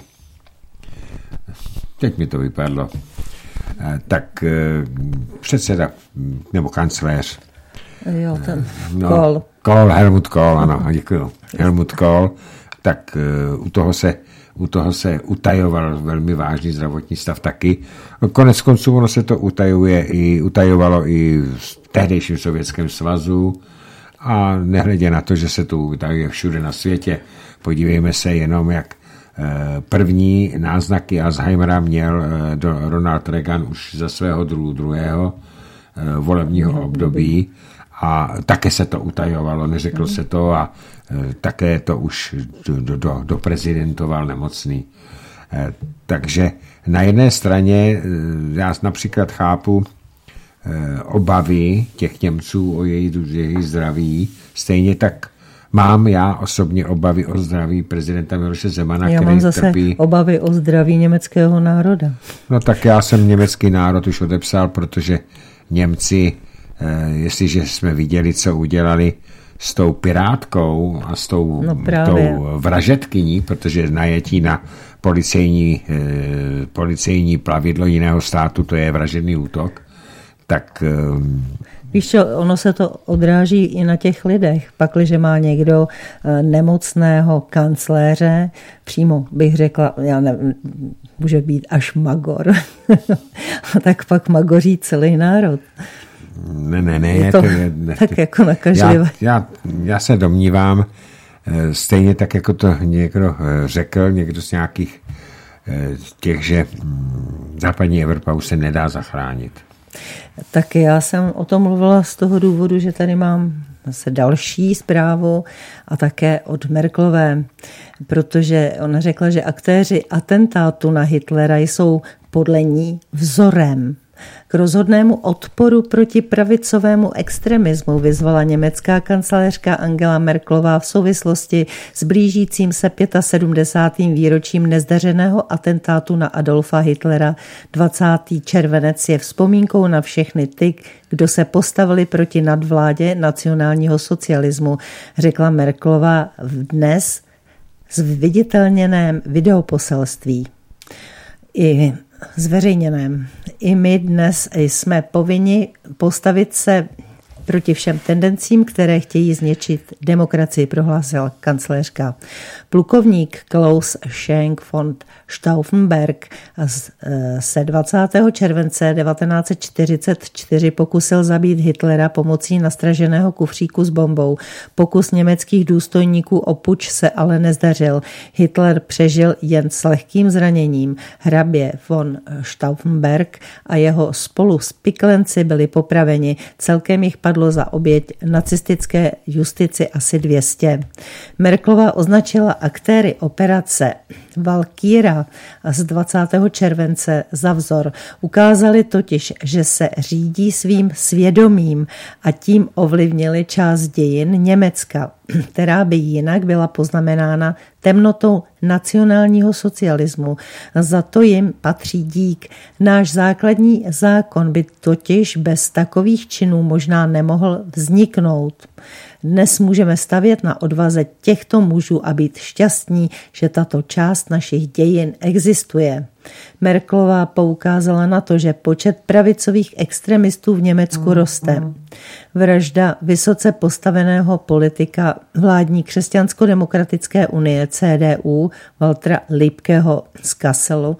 S2: Teď mi to vypadlo. Tak předseda nebo kancléř.
S1: Jo, ten
S2: no,
S1: Kohl.
S2: Kohl, Helmut Kohl, ano, děkuju. Helmut Kohl, tak u toho se u toho se utajoval velmi vážný zdravotní stav taky. Konec konců ono se to utajuje i, utajovalo i v tehdejším Sovětském svazu a nehledě na to, že se to utajuje všude na světě. Podívejme se jenom, jak první náznaky Alzheimera měl Ronald Reagan už za svého dru, druhého volebního období a také se to utajovalo, neřeklo se to a také to už do, do, doprezidentoval nemocný. Takže na jedné straně já například chápu obavy těch Němců o její, její zdraví, stejně tak mám já osobně obavy o zdraví prezidenta Miloše Zemana,
S1: já
S2: který
S1: mám zase
S2: trpí...
S1: obavy o zdraví německého národa.
S2: No tak já jsem německý národ už odepsal, protože Němci, jestliže jsme viděli, co udělali s tou pirátkou a s tou,
S1: no
S2: tou vražedkyní, protože najetí na policejní, policejní plavidlo jiného státu, to je vražedný útok, tak...
S1: Víš čo, ono se to odráží i na těch lidech. Pakliže má někdo nemocného kancléře, přímo bych řekla, já nevím, může být až magor, tak pak magoří celý národ.
S2: Ne, ne, ne.
S1: Je to, to je, ne, tak jako nakažlivé.
S2: Já, já, já se domnívám, stejně tak, jako to někdo řekl, někdo z nějakých těch, že západní Evropa už se nedá zachránit.
S1: Tak já jsem o tom mluvila z toho důvodu, že tady mám zase další zprávu a také od Merkelové, protože ona řekla, že aktéři atentátu na Hitlera jsou podle ní vzorem. K rozhodnému odporu proti pravicovému extremismu vyzvala německá kancléřka Angela Merkelová v souvislosti s blížícím se sedmdesátým pátým výročím nezdařeného atentátu na Adolfa Hitlera. dvacátého červenec je vzpomínkou na všechny ty, kdo se postavili proti nadvládě nacionálního socialismu, řekla Merkelová v dnes zviditelněném videoposelství. I zveřejněném. I my dnes jsme povinni postavit se proti všem tendencím, které chtějí zničit demokracii, prohlásila kancléřka. Plukovník Klaus Schenk von Stauffenberg se dvacátého července devatenáct set čtyřicet čtyři pokusil zabít Hitlera pomocí nastraženého kufříku s bombou. Pokus německých důstojníků o puč se ale nezdařil. Hitler přežil jen s lehkým zraněním. Hrabě von Stauffenberg a jeho spolu spiklenci byli popraveni. Celkem jich padlo za oběť nacistické justici asi dvě stě. Merkelová označila aktéry operace Valkýra z dvacátého července za vzor. Ukázali totiž, že se řídí svým svědomím a tím ovlivnili část dějin Německa, která by jinak byla poznamenána temnotou nacionálního socialismu. Za to jim patří dík. Náš základní zákon by totiž bez takových činů možná nemohl vzniknout. Dnes můžeme stavět na odvaze těchto mužů a být šťastní, že tato část našich dějin existuje. Merkelová poukázala na to, že počet pravicových extremistů v Německu roste. Vražda vysoce postaveného politika vládní křesťansko-demokratické unie C D U Waltera Liebkeho z Kasselu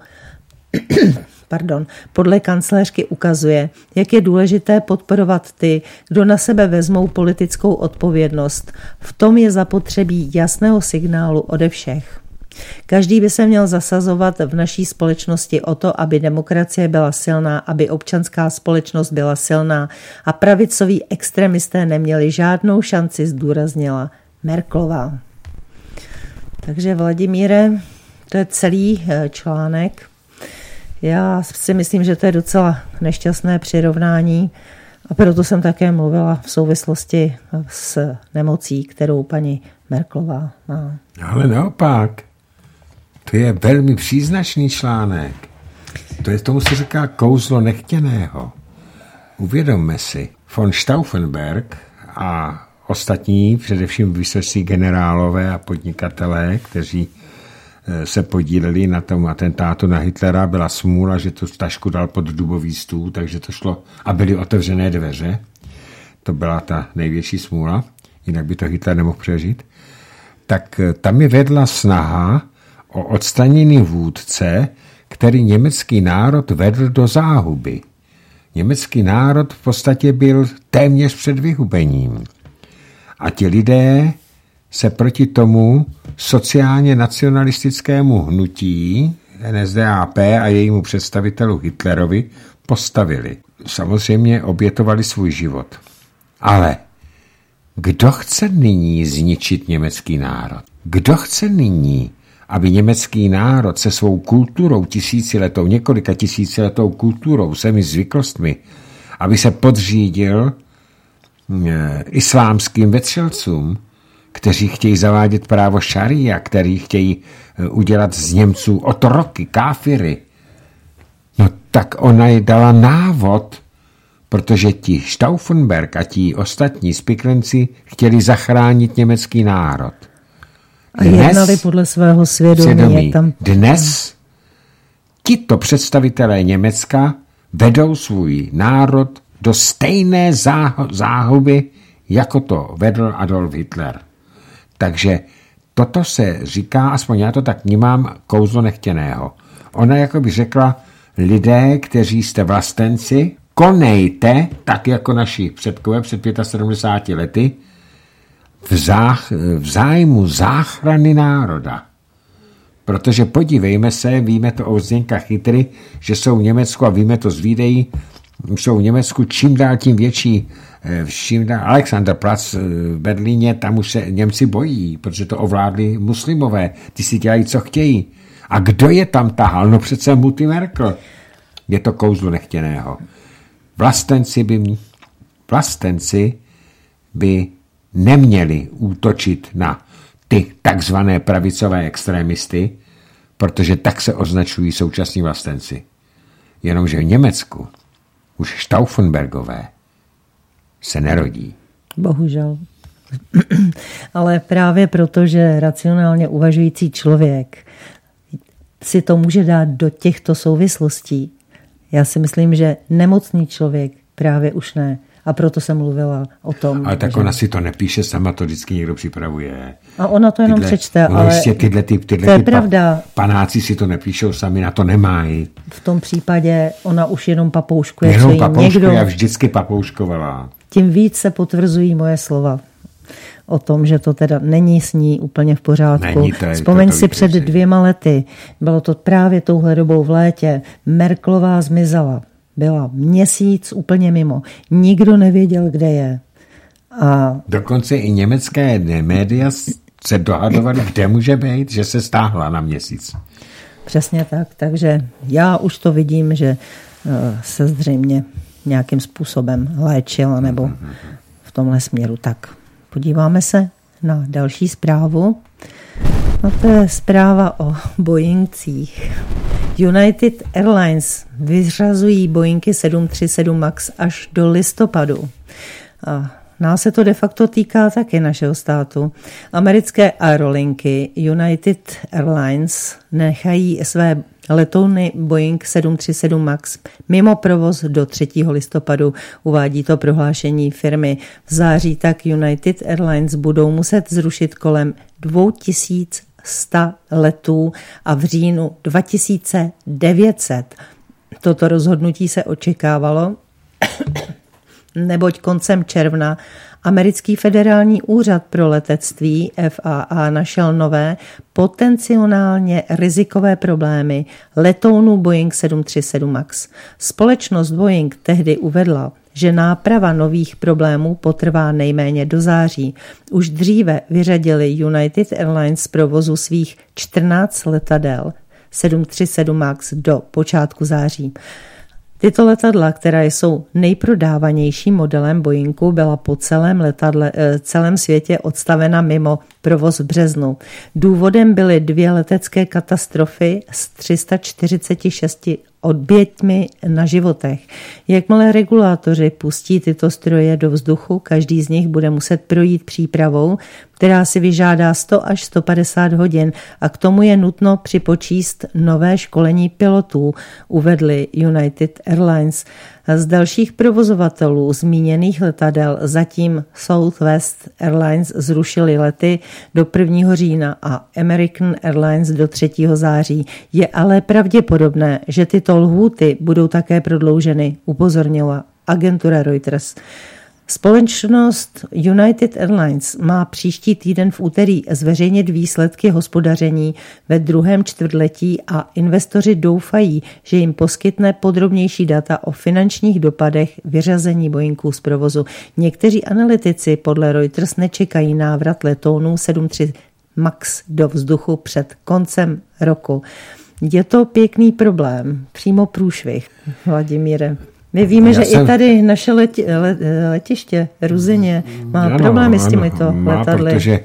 S1: Pardon, podle kancléřky ukazuje, jak je důležité podporovat ty, kdo na sebe vezmou politickou odpovědnost. V tom je zapotřebí jasného signálu ode všech. Každý by se měl zasazovat v naší společnosti o to, aby demokracie byla silná, aby občanská společnost byla silná a pravicoví extremisté neměli žádnou šanci, zdůraznila Merkelová. Takže Vladimíre, to je celý článek. Já si myslím, že to je docela nešťastné přirovnání a proto jsem také mluvila v souvislosti s nemocí, kterou paní Merkelová má.
S2: Ale naopak, to je velmi příznačný článek. To je, tomu se říká kouzlo nechtěného. Uvědomme si, von Stauffenberg a ostatní, především vysocí generálové a podnikatelé, kteří se podíleli na tom atentátu na Hitlera, byla smůla, že tu tašku dal pod dubový stůl, takže to šlo a byly otevřené dveře. To byla ta největší smůla, jinak by to Hitler nemohl přežít. Tak tam je vedla snaha o odstranění vůdce, který německý národ vedl do záhuby. Německý národ v podstatě byl téměř před vyhubením. A ti lidé se proti tomu sociálně nacionalistickému hnutí N S D A P a jejímu představitelu Hitlerovi postavili. Samozřejmě obětovali svůj život. Ale kdo chce nyní zničit německý národ? Kdo chce nyní, aby německý národ se svou kulturou tisíciletou, několika tisíciletou kulturou, svými zvyklostmi, aby se podřídil e, islámským vetřelcům, kteří chtějí zavádět právo šaria, kteří chtějí udělat z Němců otroky, káfiry. No tak ona jí dala návod, protože ti Stauffenberg a ti ostatní spiklenci chtěli zachránit německý národ.
S1: A jednali podle svého svědomí.
S2: svědomí.
S1: Jak tam...
S2: Dnes tito představitelé Německa vedou svůj národ do stejné záhuby, jako to vedl Adolf Hitler. Takže toto se říká, aspoň já to tak vnímám, kouzlo nechtěného. Ona jako by řekla, lidé, kteří jste vlastenci, konejte, tak jako naši předkové před sedmdesáti pěti lety, v, zách, v zájmu záchrany národa. Protože podívejme se, víme to o Zdeňka Chytry, že jsou v Německu, a víme to z videí, jsou v Německu čím dál tím větší, čím dál Alexanderplatz v Berlíně, tam už se Němci bojí, protože to ovládli muslimové, ty si dělají, co chtějí. A kdo je tam tahal? No přece Mutti Merkel. Je to kouzlo nechtěného. Vlastenci by, vlastenci by neměli útočit na ty takzvané pravicové extrémisty, protože tak se označují současní vlastenci. Jenomže v Německu už Stauffenbergové se nerodí.
S1: Bohužel. Ale právě proto, že racionálně uvažující člověk si to může dát do těchto souvislostí. Já si myslím, že nemocný člověk právě už ne. A proto jsem mluvila o tom.
S2: Ale tak
S1: že...
S2: ona si to nepíše sama, to vždycky někdo připravuje.
S1: A ona to jenom
S2: tyhle,
S1: přečte.
S2: No,
S1: ale
S2: tyhle, ty, tyhle
S1: to je
S2: ty
S1: pravda.
S2: Panáci si to nepíšou sami, na to nemají.
S1: V tom případě ona už jenom papouškuje.
S2: Jenom papouškuje,
S1: někdo...
S2: já vždycky papouškovala.
S1: Tím víc se potvrzují moje slova o tom, že to teda není s ní úplně v pořádku.
S2: Není, to je,
S1: Vzpomeň
S2: to, to
S1: si před dvěma lety, bylo to právě touhle dobou v létě, Merkelová zmizela. Byla měsíc úplně mimo. Nikdo nevěděl, kde je. A...
S2: Dokonce i německé média se dohadovali, kde může být, že se stáhla na měsíc.
S1: Přesně tak. Takže já už to vidím, že se zřejmě nějakým způsobem léčila nebo v tomhle směru. Tak podíváme se na další zprávu. A to je zpráva o Boeingcích. United Airlines vyřazují Boeingy sedm tři sedm Max až do listopadu. A nás se to de facto týká taky našeho státu. Americké aerolinky United Airlines nechají své letouny Boeing sedm tři sedm Max mimo provoz do třetího listopadu, uvádí to prohlášení firmy. V září tak United Airlines budou muset zrušit kolem dva tisíce sto letů a v říjnu dva tisíce devět set. Toto rozhodnutí se očekávalo, neboť koncem června Americký federální úřad pro letectví F A A našel nové potenciálně rizikové problémy letounů Boeing sedm tři sedm Max. Společnost Boeing tehdy uvedla, že náprava nových problémů potrvá nejméně do září. Už dříve vyřadili United Airlines z provozu svých čtrnáct letadel sedm tři sedm Max do počátku září. Tyto letadla, která jsou nejprodávanějším modelem Boeingu, byla po celém, letadle, celém světě odstavena mimo provoz v březnu. Důvodem byly dvě letecké katastrofy s tři sta čtyřicet šest oběťmi na životech. Jakmile regulátoři pustí tyto stroje do vzduchu, každý z nich bude muset projít přípravou, která si vyžádá sto až sto padesát hodin a k tomu je nutno připočíst nové školení pilotů, uvedli United Airlines. Z dalších provozovatelů zmíněných letadel zatím Southwest Airlines zrušili lety do prvního října a American Airlines do třetího září. Je ale pravděpodobné, že tyto lhůty budou také prodlouženy, upozornila agentura Reuters. Společnost United Airlines má příští týden v úterý zveřejnit výsledky hospodaření ve druhém čtvrtletí a investoři doufají, že jim poskytne podrobnější data o finančních dopadech vyřazení Boeingu z provozu. Někteří analytici podle Reuters nečekají návrat letounů sedm tři Max do vzduchu před koncem roku. Je to pěkný problém, přímo průšvih, Vladimíre. My víme, Já že jsem... i tady naše leti, let, letiště Ruzyně má ano, problémy s těmito má, letadly.
S2: Protože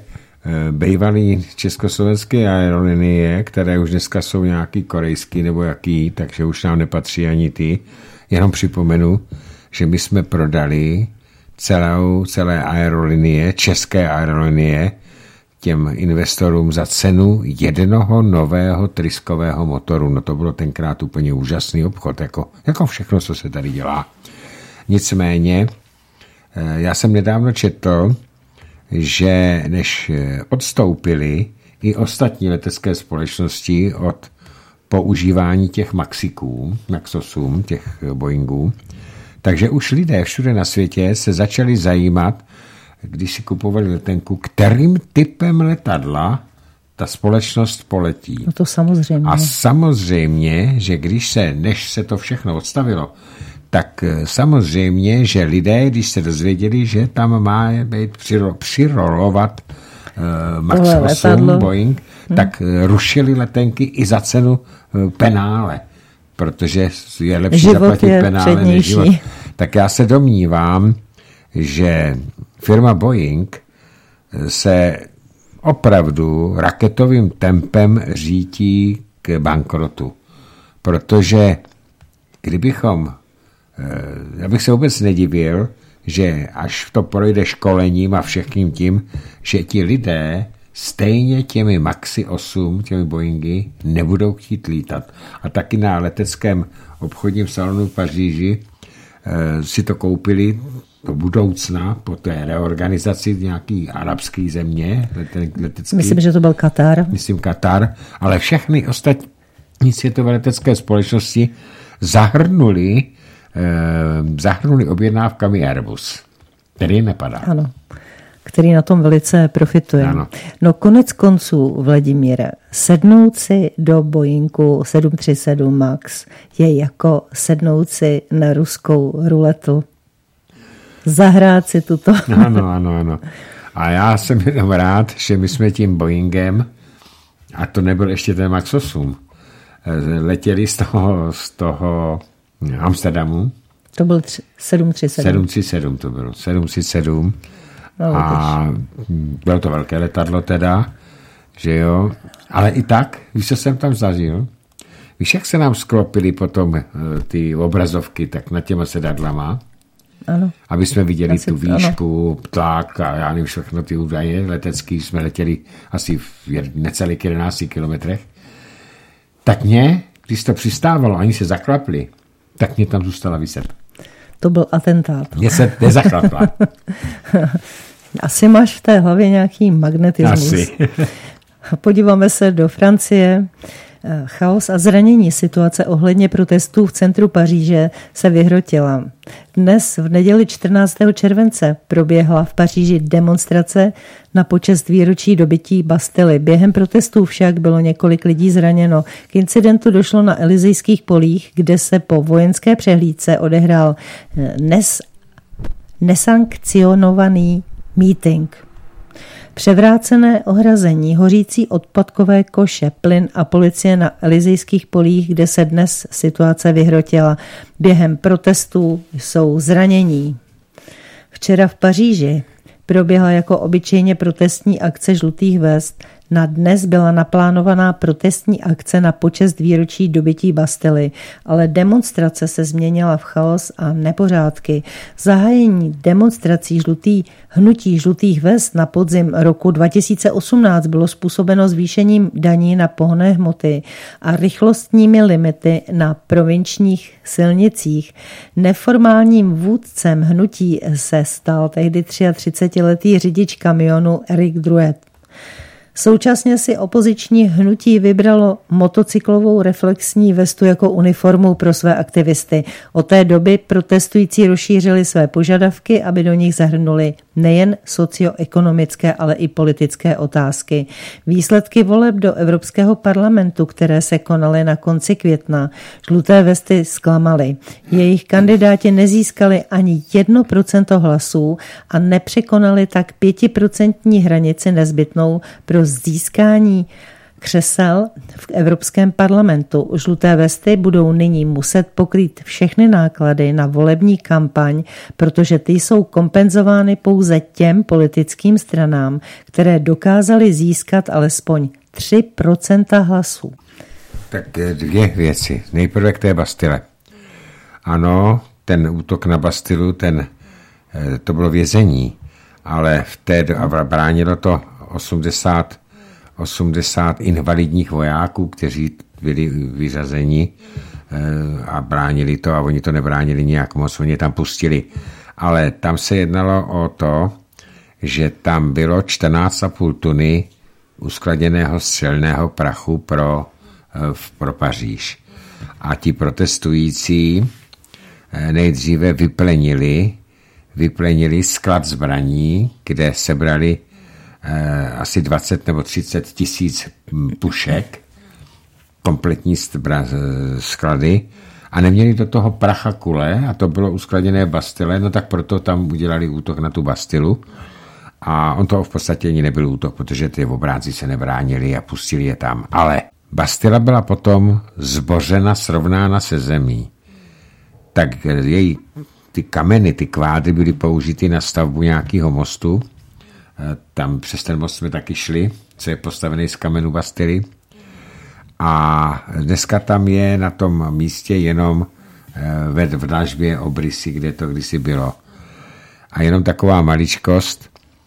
S2: bývalý československé aerolinie, které už dneska jsou nějaký korejský nebo jaký, takže už nám nepatří ani ty. Jenom připomenu, že my jsme prodali celou, celé aerolinie, české aerolinie, těm investorům za cenu jednoho nového tryskového motoru. No to bylo tenkrát úplně úžasný obchod, jako, jako všechno, co se tady dělá. Nicméně, já jsem nedávno četl, že než odstoupili i ostatní letecké společnosti od používání těch Maxiků, Maxosům, těch Boeingů, takže už lidé všude na světě se začali zajímat, když si kupovali letenku, kterým typem letadla ta společnost poletí.
S1: No to samozřejmě.
S2: A samozřejmě, že když se, než se to všechno odstavilo, tak samozřejmě, že lidé, když se dozvěděli, že tam má být přiro, přirolovat uh, Max osm Boeing, hmm. tak rušili letenky i za cenu uh, penále, protože je lepší
S1: život
S2: zaplatit
S1: je
S2: penále
S1: přednější.
S2: než život. Tak já se domnívám, že firma Boeing se opravdu raketovým tempem řítí k bankrotu. Protože kdybychom, já bych se vůbec nedivil, že až to projde školením a všechním tím, že ti lidé stejně těmi Maxi osm, těmi Boeingy, nebudou chtít lítat. A taky na leteckém obchodním salonu v Paříži si to koupili do budoucna, po té reorganizaci nějaký arabský země, letecký.
S1: Myslím, že to byl Katar.
S2: Myslím Katar, ale všechny ostatní světové letecké společnosti zahrnuli, eh, zahrnuli objednávkami Airbus, který nepadá.
S1: Ano, který na tom velice profituje.
S2: Ano.
S1: No konec konců, Vladimíre, sednout si do Boeingu sedm tři sedm Max je jako sednout si na ruskou ruletu. Zahrát si tuto.
S2: Ano, ano, ano. A já jsem jenom rád, že my jsme tím Boeingem, a to nebyl ještě ten Max osm, letěli z toho, z toho Amsterdamu.
S1: To byl sedm tři sedm.
S2: sedm tři sedm to bylo. sedm tři sedm. No, a bylo to velké letadlo teda, že jo. Ale i tak, víš, co jsem tam zažil? Víš, jak se nám sklopily potom ty obrazovky tak nad těma sedadlama?
S1: Ano.
S2: Aby jsme viděli
S1: Asi,
S2: tu výšku, ano. tlak a já nevím všechno ty údaje letecký, jsme letěli asi v necelých jedenácti kilometrech. Tak mě, když to přistávalo, ani se zaklapli, tak mě tam zůstala viset.
S1: To byl atentát.
S2: Mě se nezaklapla.
S1: Asi máš v té hlavě nějaký magnetismus.
S2: Asi.
S1: Podíváme se do Francie. Chaos a zranění situace ohledně protestů v centru Paříže se vyhrotila. Dnes v neděli čtrnáctého července proběhla v Paříži demonstrace na počest výročí dobytí Bastily. Během protestů však bylo několik lidí zraněno. K incidentu došlo na Elysejských polích, kde se po vojenské přehlídce odehrál nes, nesankcionovaný meeting. Převrácené ohrazení, hořící odpadkové koše, plyn a policie na Elysejských polích, kde se dnes situace vyhrotila. Během protestů jsou zranění. Včera v Paříži proběhla jako obyčejně protestní akce žlutých vest. Na dnes byla naplánovaná protestní akce na počest výročí dobytí Bastily, ale demonstrace se změnila v chaos a nepořádky. Zahájení demonstrací žlutý, hnutí žlutých vest na podzim roku dva tisíce osmnáct bylo způsobeno zvýšením daní na pohonné hmoty a rychlostními limity na provinčních silnicích. Neformálním vůdcem hnutí se stal tehdy třiatřicetiletý řidič kamionu Eric Drouet. Současně si opoziční hnutí vybralo motocyklovou reflexní vestu jako uniformu pro své aktivisty. Od té doby protestující rozšířili své požadavky, aby do nich zahrnuli nejen socioekonomické, ale i politické otázky. Výsledky voleb do Evropského parlamentu, které se konaly na konci května, žluté vesty zklamaly. Jejich kandidáti nezískali ani jedno procento hlasů a nepřekonali tak pětiprocentní hranici nezbytnou pro získání křesel v Evropském parlamentu. Žluté vesty budou nyní muset pokrýt všechny náklady na volební kampaň, protože ty jsou kompenzovány pouze těm politickým stranám, které dokázaly získat alespoň tři procenta hlasů.
S2: Tak dvě věci. Nejprve k té Bastille. Ano, ten útok na Bastilu, ten, to bylo vězení, ale v té a bránilo to osmdesát, osmdesát invalidních vojáků, kteří byli vyřazeni a bránili to a oni to nebránili nějak moc, oni tam pustili. Ale tam se jednalo o to, že tam bylo čtrnáct a půl tuny uskladěného střelného prachu pro, pro Paříž. A ti protestující nejdříve vyplenili, vyplenili sklad zbraní, kde sebrali asi dvacet nebo třicet tisíc pušek, kompletní sklady a neměli do toho pracha kule a to bylo uskladěné Bastille, no tak proto tam udělali útok na tu Bastilu a on to v podstatě ani nebyl útok, protože ty obránci se nebránili a pustili je tam. Ale Bastila byla potom zbořena, srovnána se zemí. Tak její ty kameny, ty kvádry byly použity na stavbu nějakého mostu. Tam přes ten most jsme taky šli, co je postavený z kamenů Bastily. A dneska tam je na tom místě jenom ve v dlažbě obrysy, kde to kdysi bylo. A jenom taková maličkost,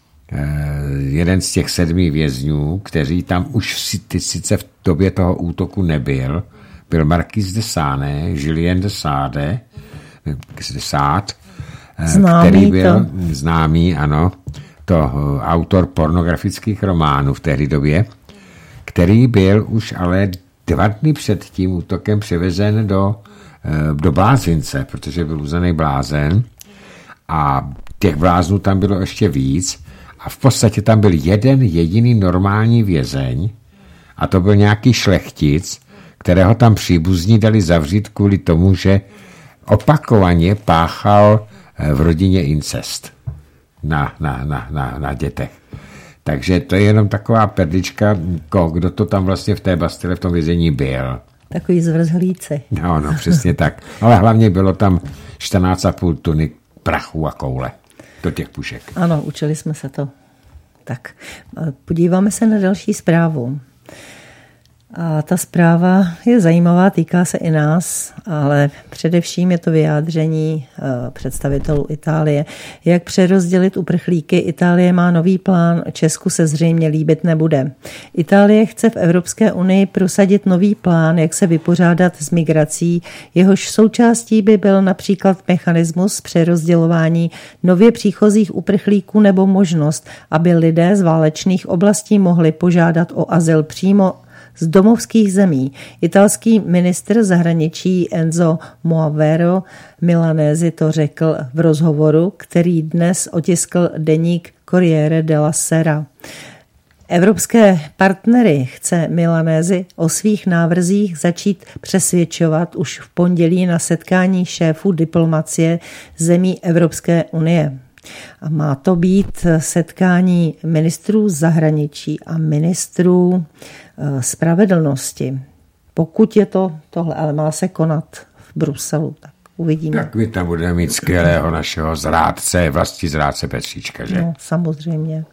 S2: jeden z těch sedmi vězňů, kteří tam už sice v době toho útoku nebyl, byl Marquis de Sade, Julien de Sade, de Sade, který byl to. známý, ano, to autor pornografických románů v té době, který byl už ale dva dny před tím útokem převezen do, do blázince, protože byl uznaný blázen a těch bláznů tam bylo ještě víc a v podstatě tam byl jeden jediný normální vězeň a to byl nějaký šlechtic, kterého tam příbuzní dali zavřít kvůli tomu, že opakovaně páchal v rodině incest na, na, na, na, na dětech. Takže to je jenom taková perlička, kdo to tam vlastně v té Bastille v tom vězení byl.
S1: Takový zvrzhlíci.
S2: No, no, přesně tak. Ale hlavně bylo tam čtrnáct a půl tuny prachu a koule do těch pušek.
S1: Ano, učili jsme se to. Tak, podíváme se na další zprávu. A ta zpráva je zajímavá, týká se i nás, ale především je to vyjádření představitelů Itálie. Jak přerozdělit uprchlíky? Itálie má nový plán, Česku se zřejmě líbit nebude. Itálie chce v Evropské unii prosadit nový plán, jak se vypořádat s migrací. Jehož součástí by byl například mechanismus přerozdělování nově příchozích uprchlíků nebo možnost, aby lidé z válečných oblastí mohli požádat o azyl přímo z domovských zemí. Italský ministr zahraničí Enzo Moavero Milanesi to řekl v rozhovoru, který dnes otiskl deník Corriere della Sera. Evropské partnery chce Milanesi o svých návrzích začít přesvědčovat už v pondělí na setkání šéfů diplomacie zemí Evropské unie. A má to být setkání ministrů zahraničí a ministrů spravedlnosti. Pokud je to tohle, ale má se konat v Bruselu, tak uvidíme.
S2: Tak my tam budeme mít skvělého našeho zrádce, vlastní zrádce Petříčka, že?
S1: No, samozřejmě.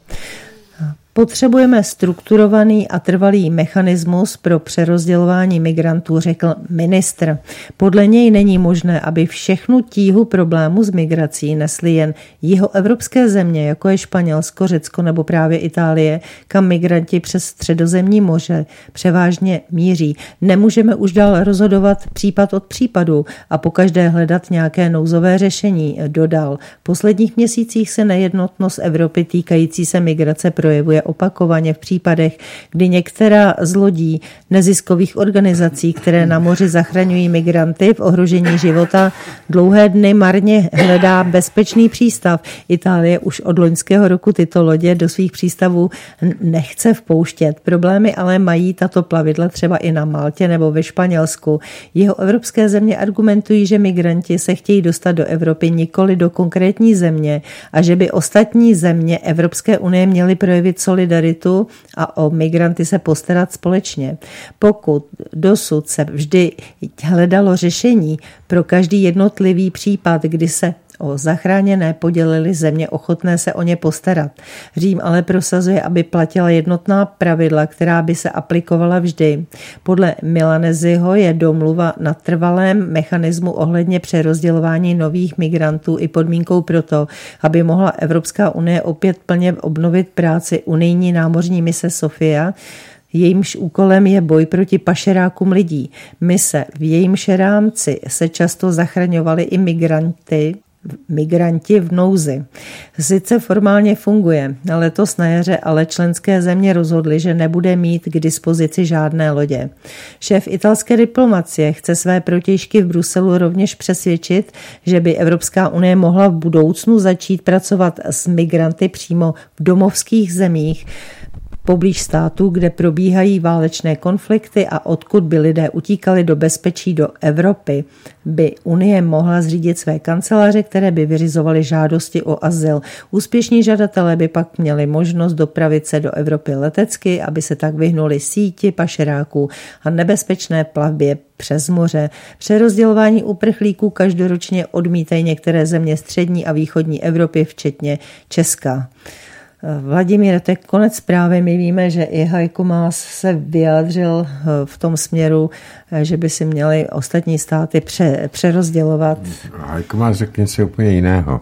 S1: Potřebujeme strukturovaný a trvalý mechanismus pro přerozdělování migrantů, řekl ministr. Podle něj není možné, aby všechnu tíhu problému s migrací nesly jen jihoevropské země, jako je Španělsko, Řecko nebo právě Itálie, kam migranti přes Středozemní moře převážně míří. Nemůžeme už dál rozhodovat případ od případu a pokaždé hledat nějaké nouzové řešení, dodal. V posledních měsících se nejednotnost Evropy týkající se migrace projevuje opakovaně v případech, kdy některá z lodí neziskových organizací, které na moři zachraňují migranty v ohrožení života, dlouhé dny marně hledá bezpečný přístav. Itálie už od loňského roku tyto lodě do svých přístavů nechce vpouštět. Problémy ale mají tato plavidla třeba i na Maltě nebo ve Španělsku. Jeho evropské země argumentují, že migranti se chtějí dostat do Evropy, nikoli do konkrétní země a že by ostatní země Evropské unie měly projevit solidaritu a o migranty se postarat společně. Pokud dosud se vždy hledalo řešení pro každý jednotlivý případ, kdy se o zachráněné podělili země ochotné se o ně postarat. Řím ale prosazuje, aby platila jednotná pravidla, která by se aplikovala vždy. Podle Milanesiho je domluva na trvalém mechanismu ohledně přerozdělování nových migrantů i podmínkou pro to, aby mohla Evropská unie opět plně obnovit práci unijní námořní mise Sofia. Jejímž úkolem je boj proti pašerákům lidí. Mise, v jejímž rámci se často zachraňovali i migranty, migranti v nouzi. Sice formálně funguje, letos na jaře ale členské země rozhodly, že nebude mít k dispozici žádné lodě. Šéf italské diplomacie chce své protějšky v Bruselu rovněž přesvědčit, že by Evropská unie mohla v budoucnu začít pracovat s migranty přímo v domovských zemích, poblíž států, kde probíhají válečné konflikty a odkud by lidé utíkali do bezpečí do Evropy, by Unie mohla zřídit své kanceláře, které by vyřizovaly žádosti o azyl. Úspěšní žadatelé by pak měli možnost dopravit se do Evropy letecky, aby se tak vyhnuli síti pašeráků a nebezpečné plavbě přes moře. Přerozdělování uprchlíků každoročně odmítají některé země střední a východní Evropy, včetně Česka. Vladimír, to je konec zprávy. My víme, že i Heiko Maas se vyjádřil v tom směru, že by si měli ostatní státy pře, přerozdělovat.
S2: Heiko Maas řekl něco úplně jiného.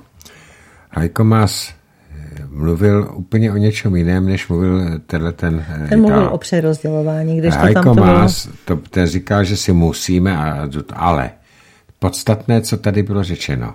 S2: Heiko Maas mluvil úplně o něčem jiném, než mluvil tenhle ten...
S1: Ten mluvil o přerozdělování, když to
S2: Heiko
S1: tam to
S2: Maas, to, ten říkal, že si musíme, ale podstatné, co tady bylo řečeno,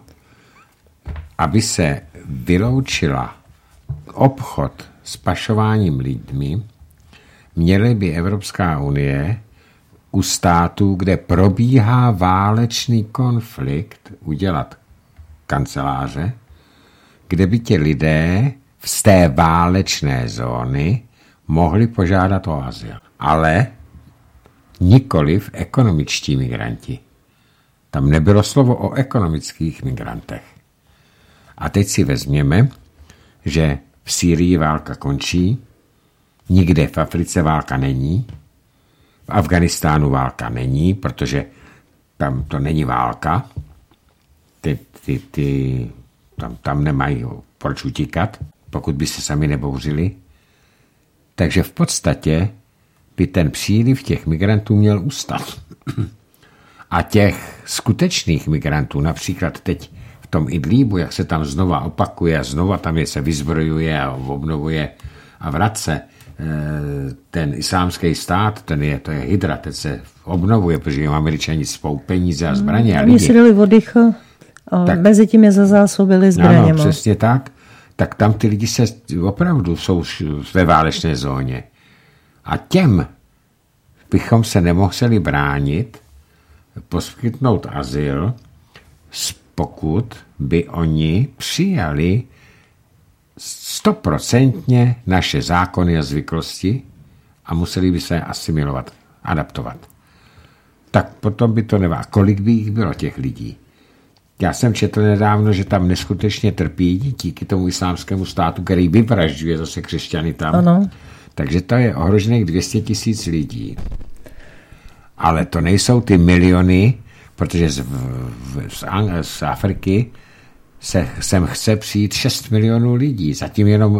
S2: aby se vyloučila obchod s pašováním lidmi, měly by Evropská unie u států, kde probíhá válečný konflikt, udělat kanceláře, kde by ti lidé z té válečné zóny mohli požádat o azyl. Ale nikoliv ekonomičtí migranti. Tam nebylo slovo o ekonomických migrantech. A teď si vezměme, že v Sýrii válka končí, nikde v Africe válka není, v Afganistánu válka není, protože tam to není válka, ty, ty, ty, tam, tam nemají proč utíkat, pokud by se sami nebouřili. Takže v podstatě by ten příliv těch migrantů měl ustat. A těch skutečných migrantů, například teď v tom Idlíbu, jak se tam znova opakuje a znova tam je, se vyzbrojuje a obnovuje a vrace ten islámský stát, ten je, to je hydra, teď se obnovuje, protože jim Američani spou peníze a zbraně.
S1: Oni si dali odych a tak, mezi tím je zazásobili zbraněma.
S2: Ano, přesně tak. Tak tam ty lidi se opravdu jsou ve válečné zóně. A těm bychom se nemohli bránit, poskytnout azyl, pokud by oni přijali stoprocentně naše zákony a zvyklosti a museli by se asimilovat, adaptovat. Tak potom by to nevá. Kolik by jich bylo těch lidí? Já jsem četl nedávno, že tam neskutečně trpí díky tomu islámskému státu, který vyvražďuje zase křesťany tam.
S1: Ano.
S2: Takže to je ohrožených dvě stě tisíc lidí. Ale to nejsou ty miliony, protože z, v, z, z Afriky se, sem chce přijít šest milionů lidí. Zatím jenom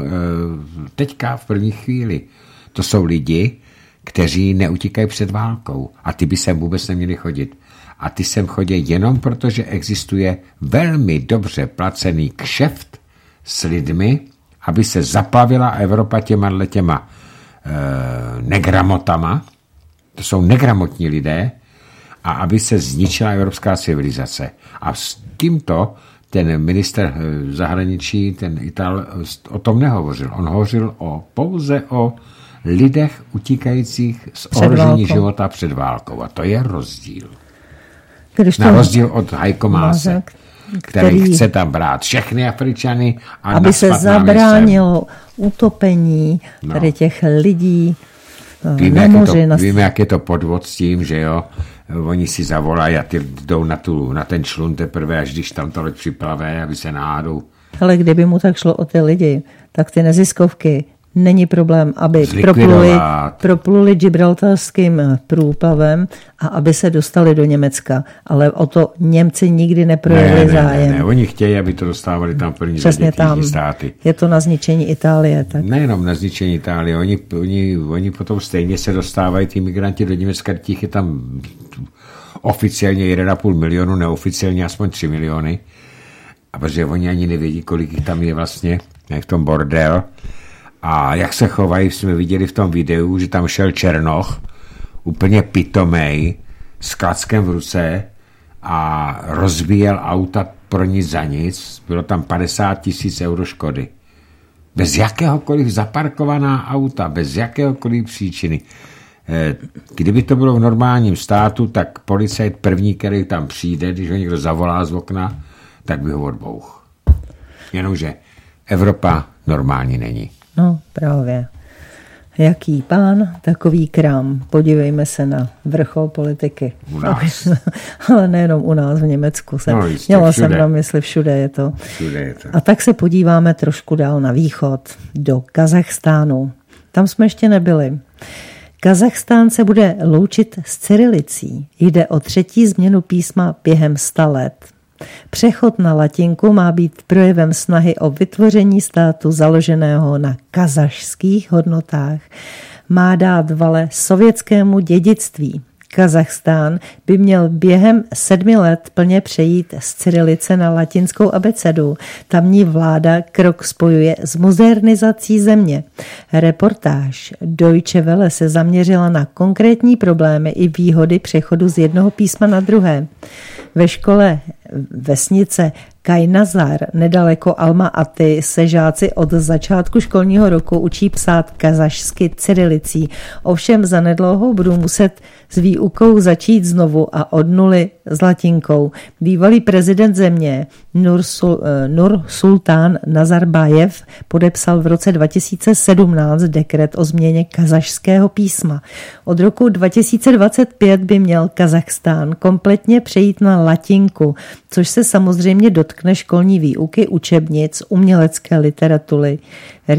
S2: teďka v první chvíli. To jsou lidi, kteří neutíkají před válkou. A ty by sem vůbec neměli chodit. A ty sem chodí jenom proto, že existuje velmi dobře placený kšeft s lidmi, aby se zaplavila Evropa těma těma e, negramotama. To jsou negramotní lidé. A aby se zničila evropská civilizace. A s tímto ten minister zahraničí, ten Ital, o tom nehovořil. On hovořil o, pouze o lidech utíkajících z ohrožení života před válkou. A to je rozdíl. Když Na rozdíl od Heiko Maase, který, který chce tam brát všechny Afričany a
S1: aby se zabránilo utopení no. tady těch lidí
S2: víme, na moři. To, víme, jak je to podvod s tím, že jo, oni si zavolají a ty jdou na, tu, na ten člun teprve, až když tam to loď připlavé, aby se nahádou.
S1: Ale kdyby mu tak šlo o ty lidi, tak ty neziskovky není problém, aby propluli, propluli gibraltarským průplavem a aby se dostali do Německa. Ale o to Němci nikdy neprojevili
S2: ne, ne,
S1: zájem.
S2: Ne, ne, oni chtějí, aby to dostávali tam první řadě státy.
S1: Je to na zničení Itálie. Tak.
S2: Nejenom na zničení Itálie, oni, oni, oni potom stejně se dostávají, ty migranti do Německa, těch je tam oficiálně jeden a půl milionu, neoficiálně aspoň tři miliony. A protože oni ani nevědí, kolik jich tam je vlastně, jak v tom bordel. A jak se chovají, jsme viděli v tom videu, že tam šel Černoch, úplně pitomej, s klackem v ruce a rozbíjel auta pro nic za nic. Bylo tam padesát tisíc euro škody. Bez jakéhokoliv zaparkovaná auta, bez jakéhokoliv příčiny. Kdyby to bylo v normálním státu, tak policajt první, který tam přijde, když ho někdo zavolá z okna, tak by ho odbouch. Jenomže Evropa normální není.
S1: No, právě. Jaký pán, takový krám. Podívejme se na vrchol politiky.
S2: U nás.
S1: Ale nejenom u nás v Německu. Jsem,
S2: no, jistě,
S1: měla
S2: všude.
S1: jsem na mysli, všude je to.
S2: Všude je to.
S1: A tak se podíváme trošku dál na východ, do Kazachstánu. Tam jsme ještě nebyli. Kazachstán se bude loučit s cyrilicí. Jde o třetí změnu písma během sta let. Přechod na latinku má být projevem snahy o vytvoření státu založeného na kazašských hodnotách. Má dát vale sovětskému dědictví. Kazachstán by měl během sedmi let plně přejít z cyrilice na latinskou abecedu. Tamní vláda krok spojuje s modernizací země. Reportáž Deutsche Welle se zaměřila na konkrétní problémy i výhody přechodu z jednoho písma na druhé. Ve škole vesnice Kajnazar nedaleko Alma-Aty se žáci od začátku školního roku učí psát kazašsky cyrilicí. Ovšem zanedlouho budou muset s výukou začít znovu a od nuly s latinkou. Bývalý prezident země Nur, Sul, Nur Sultán Nazarbájev podepsal v roce dva tisíce sedmnáct dekret o změně kazašského písma. Od roku dva tisíce dvacet pět by měl Kazachstán kompletně přejít na latinku, což se samozřejmě dotkne školní výuky, učebnic, umělecké literatury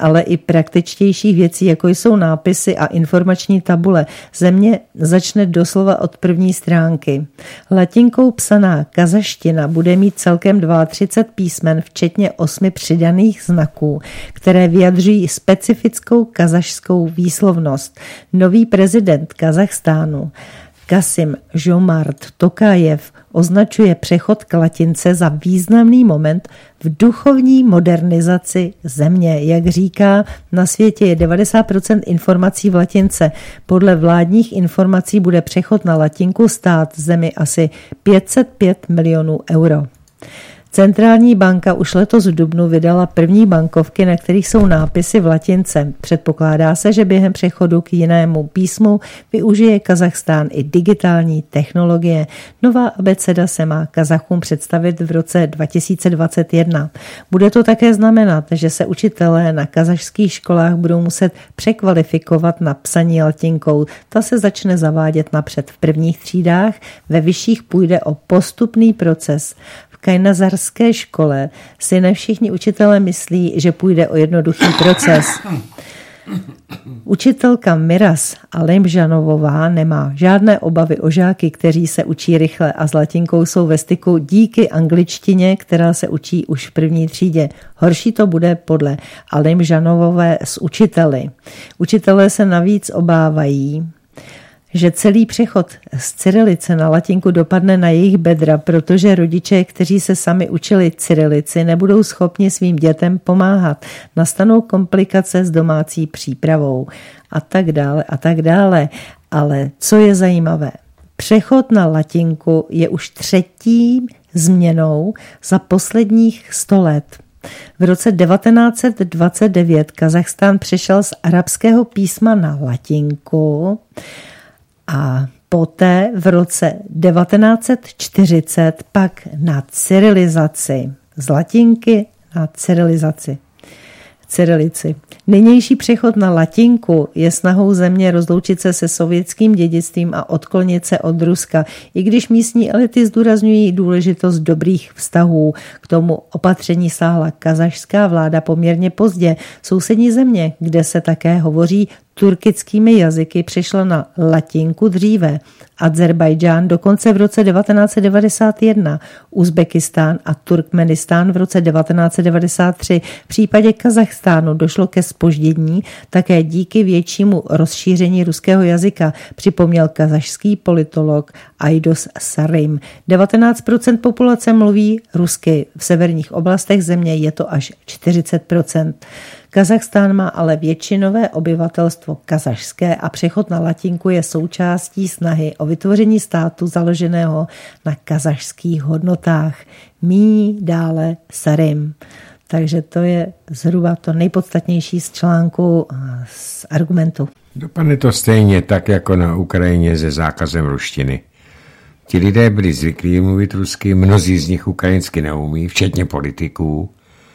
S1: ale i praktičtějších věcí, jako jsou nápisy a informační tabule. Země začne doslova od první stránky. Latinkou psaná kazaština bude mít celkem třicet dva písmen, včetně osmi přidaných znaků, které vyjadřují specifickou kazašskou výslovnost. Nový prezident Kazachstánu Kasim-Žomart Tokajev označuje přechod k latince za významný moment v duchovní modernizaci země. Jak říká, na světě je devadesát procent informací v latince. Podle vládních informací bude přechod na latinku stát zemi asi pět set pět milionů euro. Centrální banka už letos v dubnu vydala první bankovky, na kterých jsou nápisy v latince. Předpokládá se, že během přechodu k jinému písmu využije Kazachstán i digitální technologie. Nová abeceda se má Kazachům představit v roce dva tisíce dvacet jedna. Bude to také znamenat, že se učitelé na kazašských školách budou muset překvalifikovat na psaní latinkou. Ta se začne zavádět napřed v prvních třídách, ve vyšších půjde o postupný proces. V Kajnazarské škole si ne všichni učitelé myslí, že půjde o jednoduchý proces. Učitelka Miras Alimžanovová nemá žádné obavy o žáky, kteří se učí rychle a s latinkou jsou ve styku díky angličtině, která se učí už v první třídě. Horší to bude podle Alimžanovové s učiteli. Učitelé se navíc obávají, že celý přechod z cyrilice na latinku dopadne na jejich bedra, protože rodiče, kteří se sami učili cyrilici, nebudou schopni svým dětem pomáhat. Nastanou komplikace s domácí přípravou a tak dále a tak dále. Ale co je zajímavé? Přechod na latinku je už třetí změnou za posledních sto let. V roce devatenáct set dvacet devět Kazachstán přešel z arabského písma na latinku a poté v roce devatenáct set čtyřicet pak na cyrilizaci. Z latinky na cyrilizaci. Cyrilici. Nynější přechod na latinku je snahou země rozloučit se se sovětským dědictvím a odklonit se od Ruska, i když místní elity zdůrazňují důležitost dobrých vztahů. K tomu opatření sáhla kazašská vláda poměrně pozdě. Sousední země, kde se také hovoří turkickými jazyky, přešla na latinku dříve. Azerbajdžán dokonce v roce devatenáct set devadesát jedna, Uzbekistán a Turkmenistán v roce devatenáct set devadesát tři. V případě Kazachstánu došlo ke zpoždění také díky většímu rozšíření ruského jazyka, připomněl kazašský politolog Aidos Sarim. devatenáct procent populace mluví rusky, v severních oblastech země je to až čtyřicet procent. Kazachstán má ale většinové obyvatelstvo kazašské a přechod na latinku je součástí snahy o vytvoření státu založeného na kazašských hodnotách. Míní dále Sarim. Takže to je zhruba to nejpodstatnější z článku, z argumentu.
S2: Dopadne to stejně tak, jako na Ukrajině se zákazem ruštiny. Ti lidé byli zvyklí mluvit rusky, mnozí z nich ukrajinsky neumí, včetně politiků.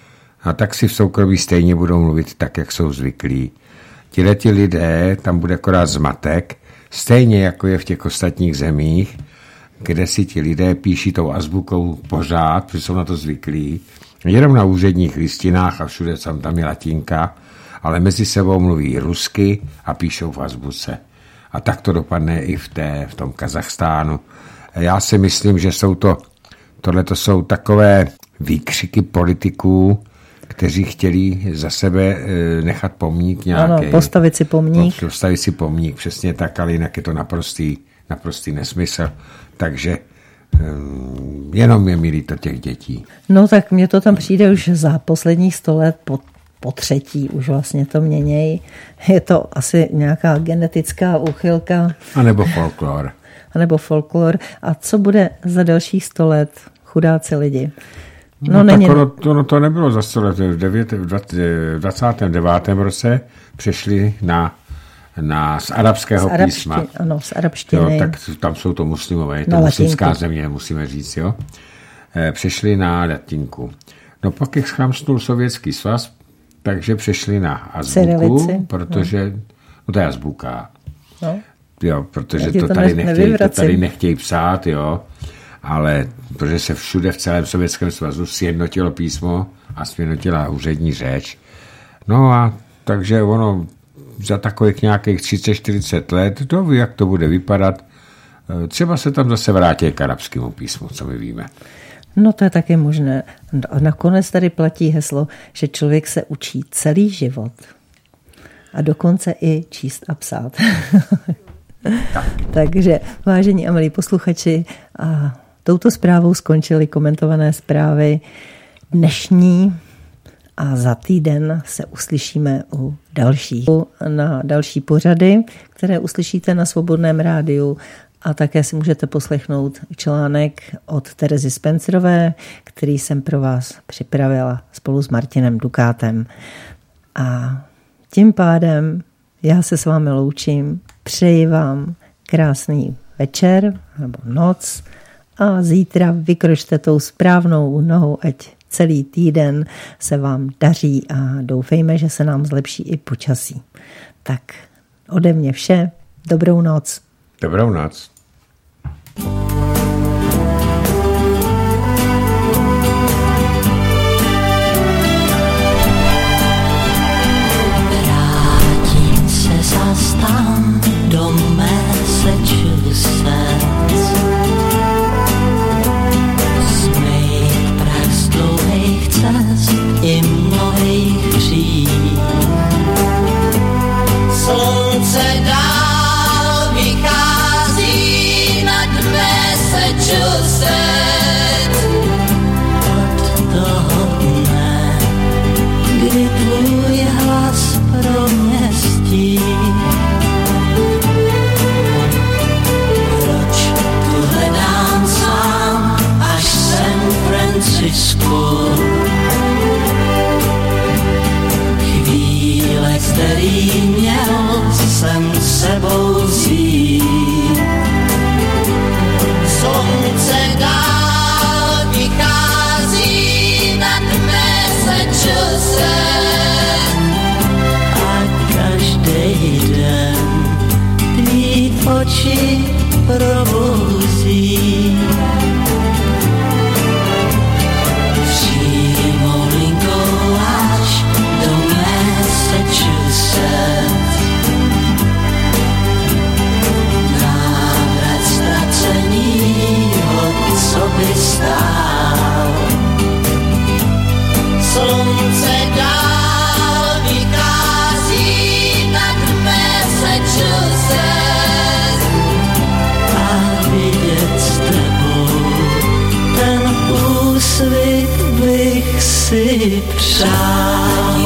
S2: A tak si v soukromí stejně budou mluvit tak, jak jsou zvyklí. Tihleti lidé, tam bude akorát zmatek, stejně jako je v těch ostatních zemích, kde si ti lidé píší tou azbukou pořád, protože jsou na to zvyklí. Jenom na úředních listinách a všude tam, tam je latinka, ale mezi sebou mluví rusky a píšou v azbuce. A tak to dopadne i v, té, v tom Kazachstánu. Já si myslím, že jsou to, tohle to jsou takové výkřiky politiků, kteří chtěli za sebe nechat pomník nějaký.
S1: Ano, postavit si pomník.
S2: Postavit si pomník, přesně tak, ale jinak je to naprostý, naprostý nesmysl. Takže um, jenom je mi líto těch dětí.
S1: No tak mně to tam přijde už za posledních sto let po, po třetí, už vlastně to měněj. Je to asi nějaká genetická úchylka.
S2: A nebo folklor.
S1: A nebo folklor. A co bude za dalších sto let? Chudáci lidi.
S2: No, no tak ono, to, no, to nebylo za sto let. V dvacátém devátém roce přešli na, na z arabského z arabští, písma.
S1: Ano, z arabštiny.
S2: Jo, tak tam jsou to muslimové, je to muslimská země, musíme říct, jo. E, přešli na latinku. No pak jak schramstnul Sovětský svaz, takže přešli na azbuku, protože, no. no to je azbuka. No. Jo, protože to, to tady nechtějí, to tady nechtějí psát, jo. Ale protože se všude v celém Sovětském svazu sjednotilo písmo a sjednotila úřední řeč, No a takže ono za takových nějakých třicet čtyřicet let, kdo ví, jak to bude vypadat, třeba se tam zase vrátí k arabskému písmu, co my víme.
S1: No to je taky možné. A nakonec tady platí heslo, že člověk se učí celý život. A dokonce i číst a psát. Takže, vážení a milí posluchači, a touto zprávou skončily komentované zprávy dnešní a za týden se uslyšíme u dalších. Na další pořady, které uslyšíte na Svobodném rádiu, a také si můžete poslechnout článek od Terezy Spencerové, který jsem pro vás připravila spolu s Martinem Dukátem. A tím pádem já se s vámi loučím, přeji vám krásný večer nebo noc a zítra vykročte tou správnou nohou, ať celý týden se vám daří a doufejme, že se nám zlepší i počasí. Tak ode mě vše, dobrou noc.
S2: Dobrou noc.
S3: Vrátím se zas tam do Massachusetts. Smejt prach z dlouhých cest i mnohých hřích. Slunce dál vychází nad Massachusetts. Od toho dne, kdy tvůj hlas pro mě stí. Proč tu hledám sám až San Francisco? Chvíle, který měl jsem sebou vzít. Slunce dál vychází nad Massachusetts a každý den tvý oči probouzí. Přímou linkou až do Massachusetts. Návrat ztracenýho, co by stál. Slunce dál vychází nad Massachusetts a vidět s tebou ten úsvit bych si přál.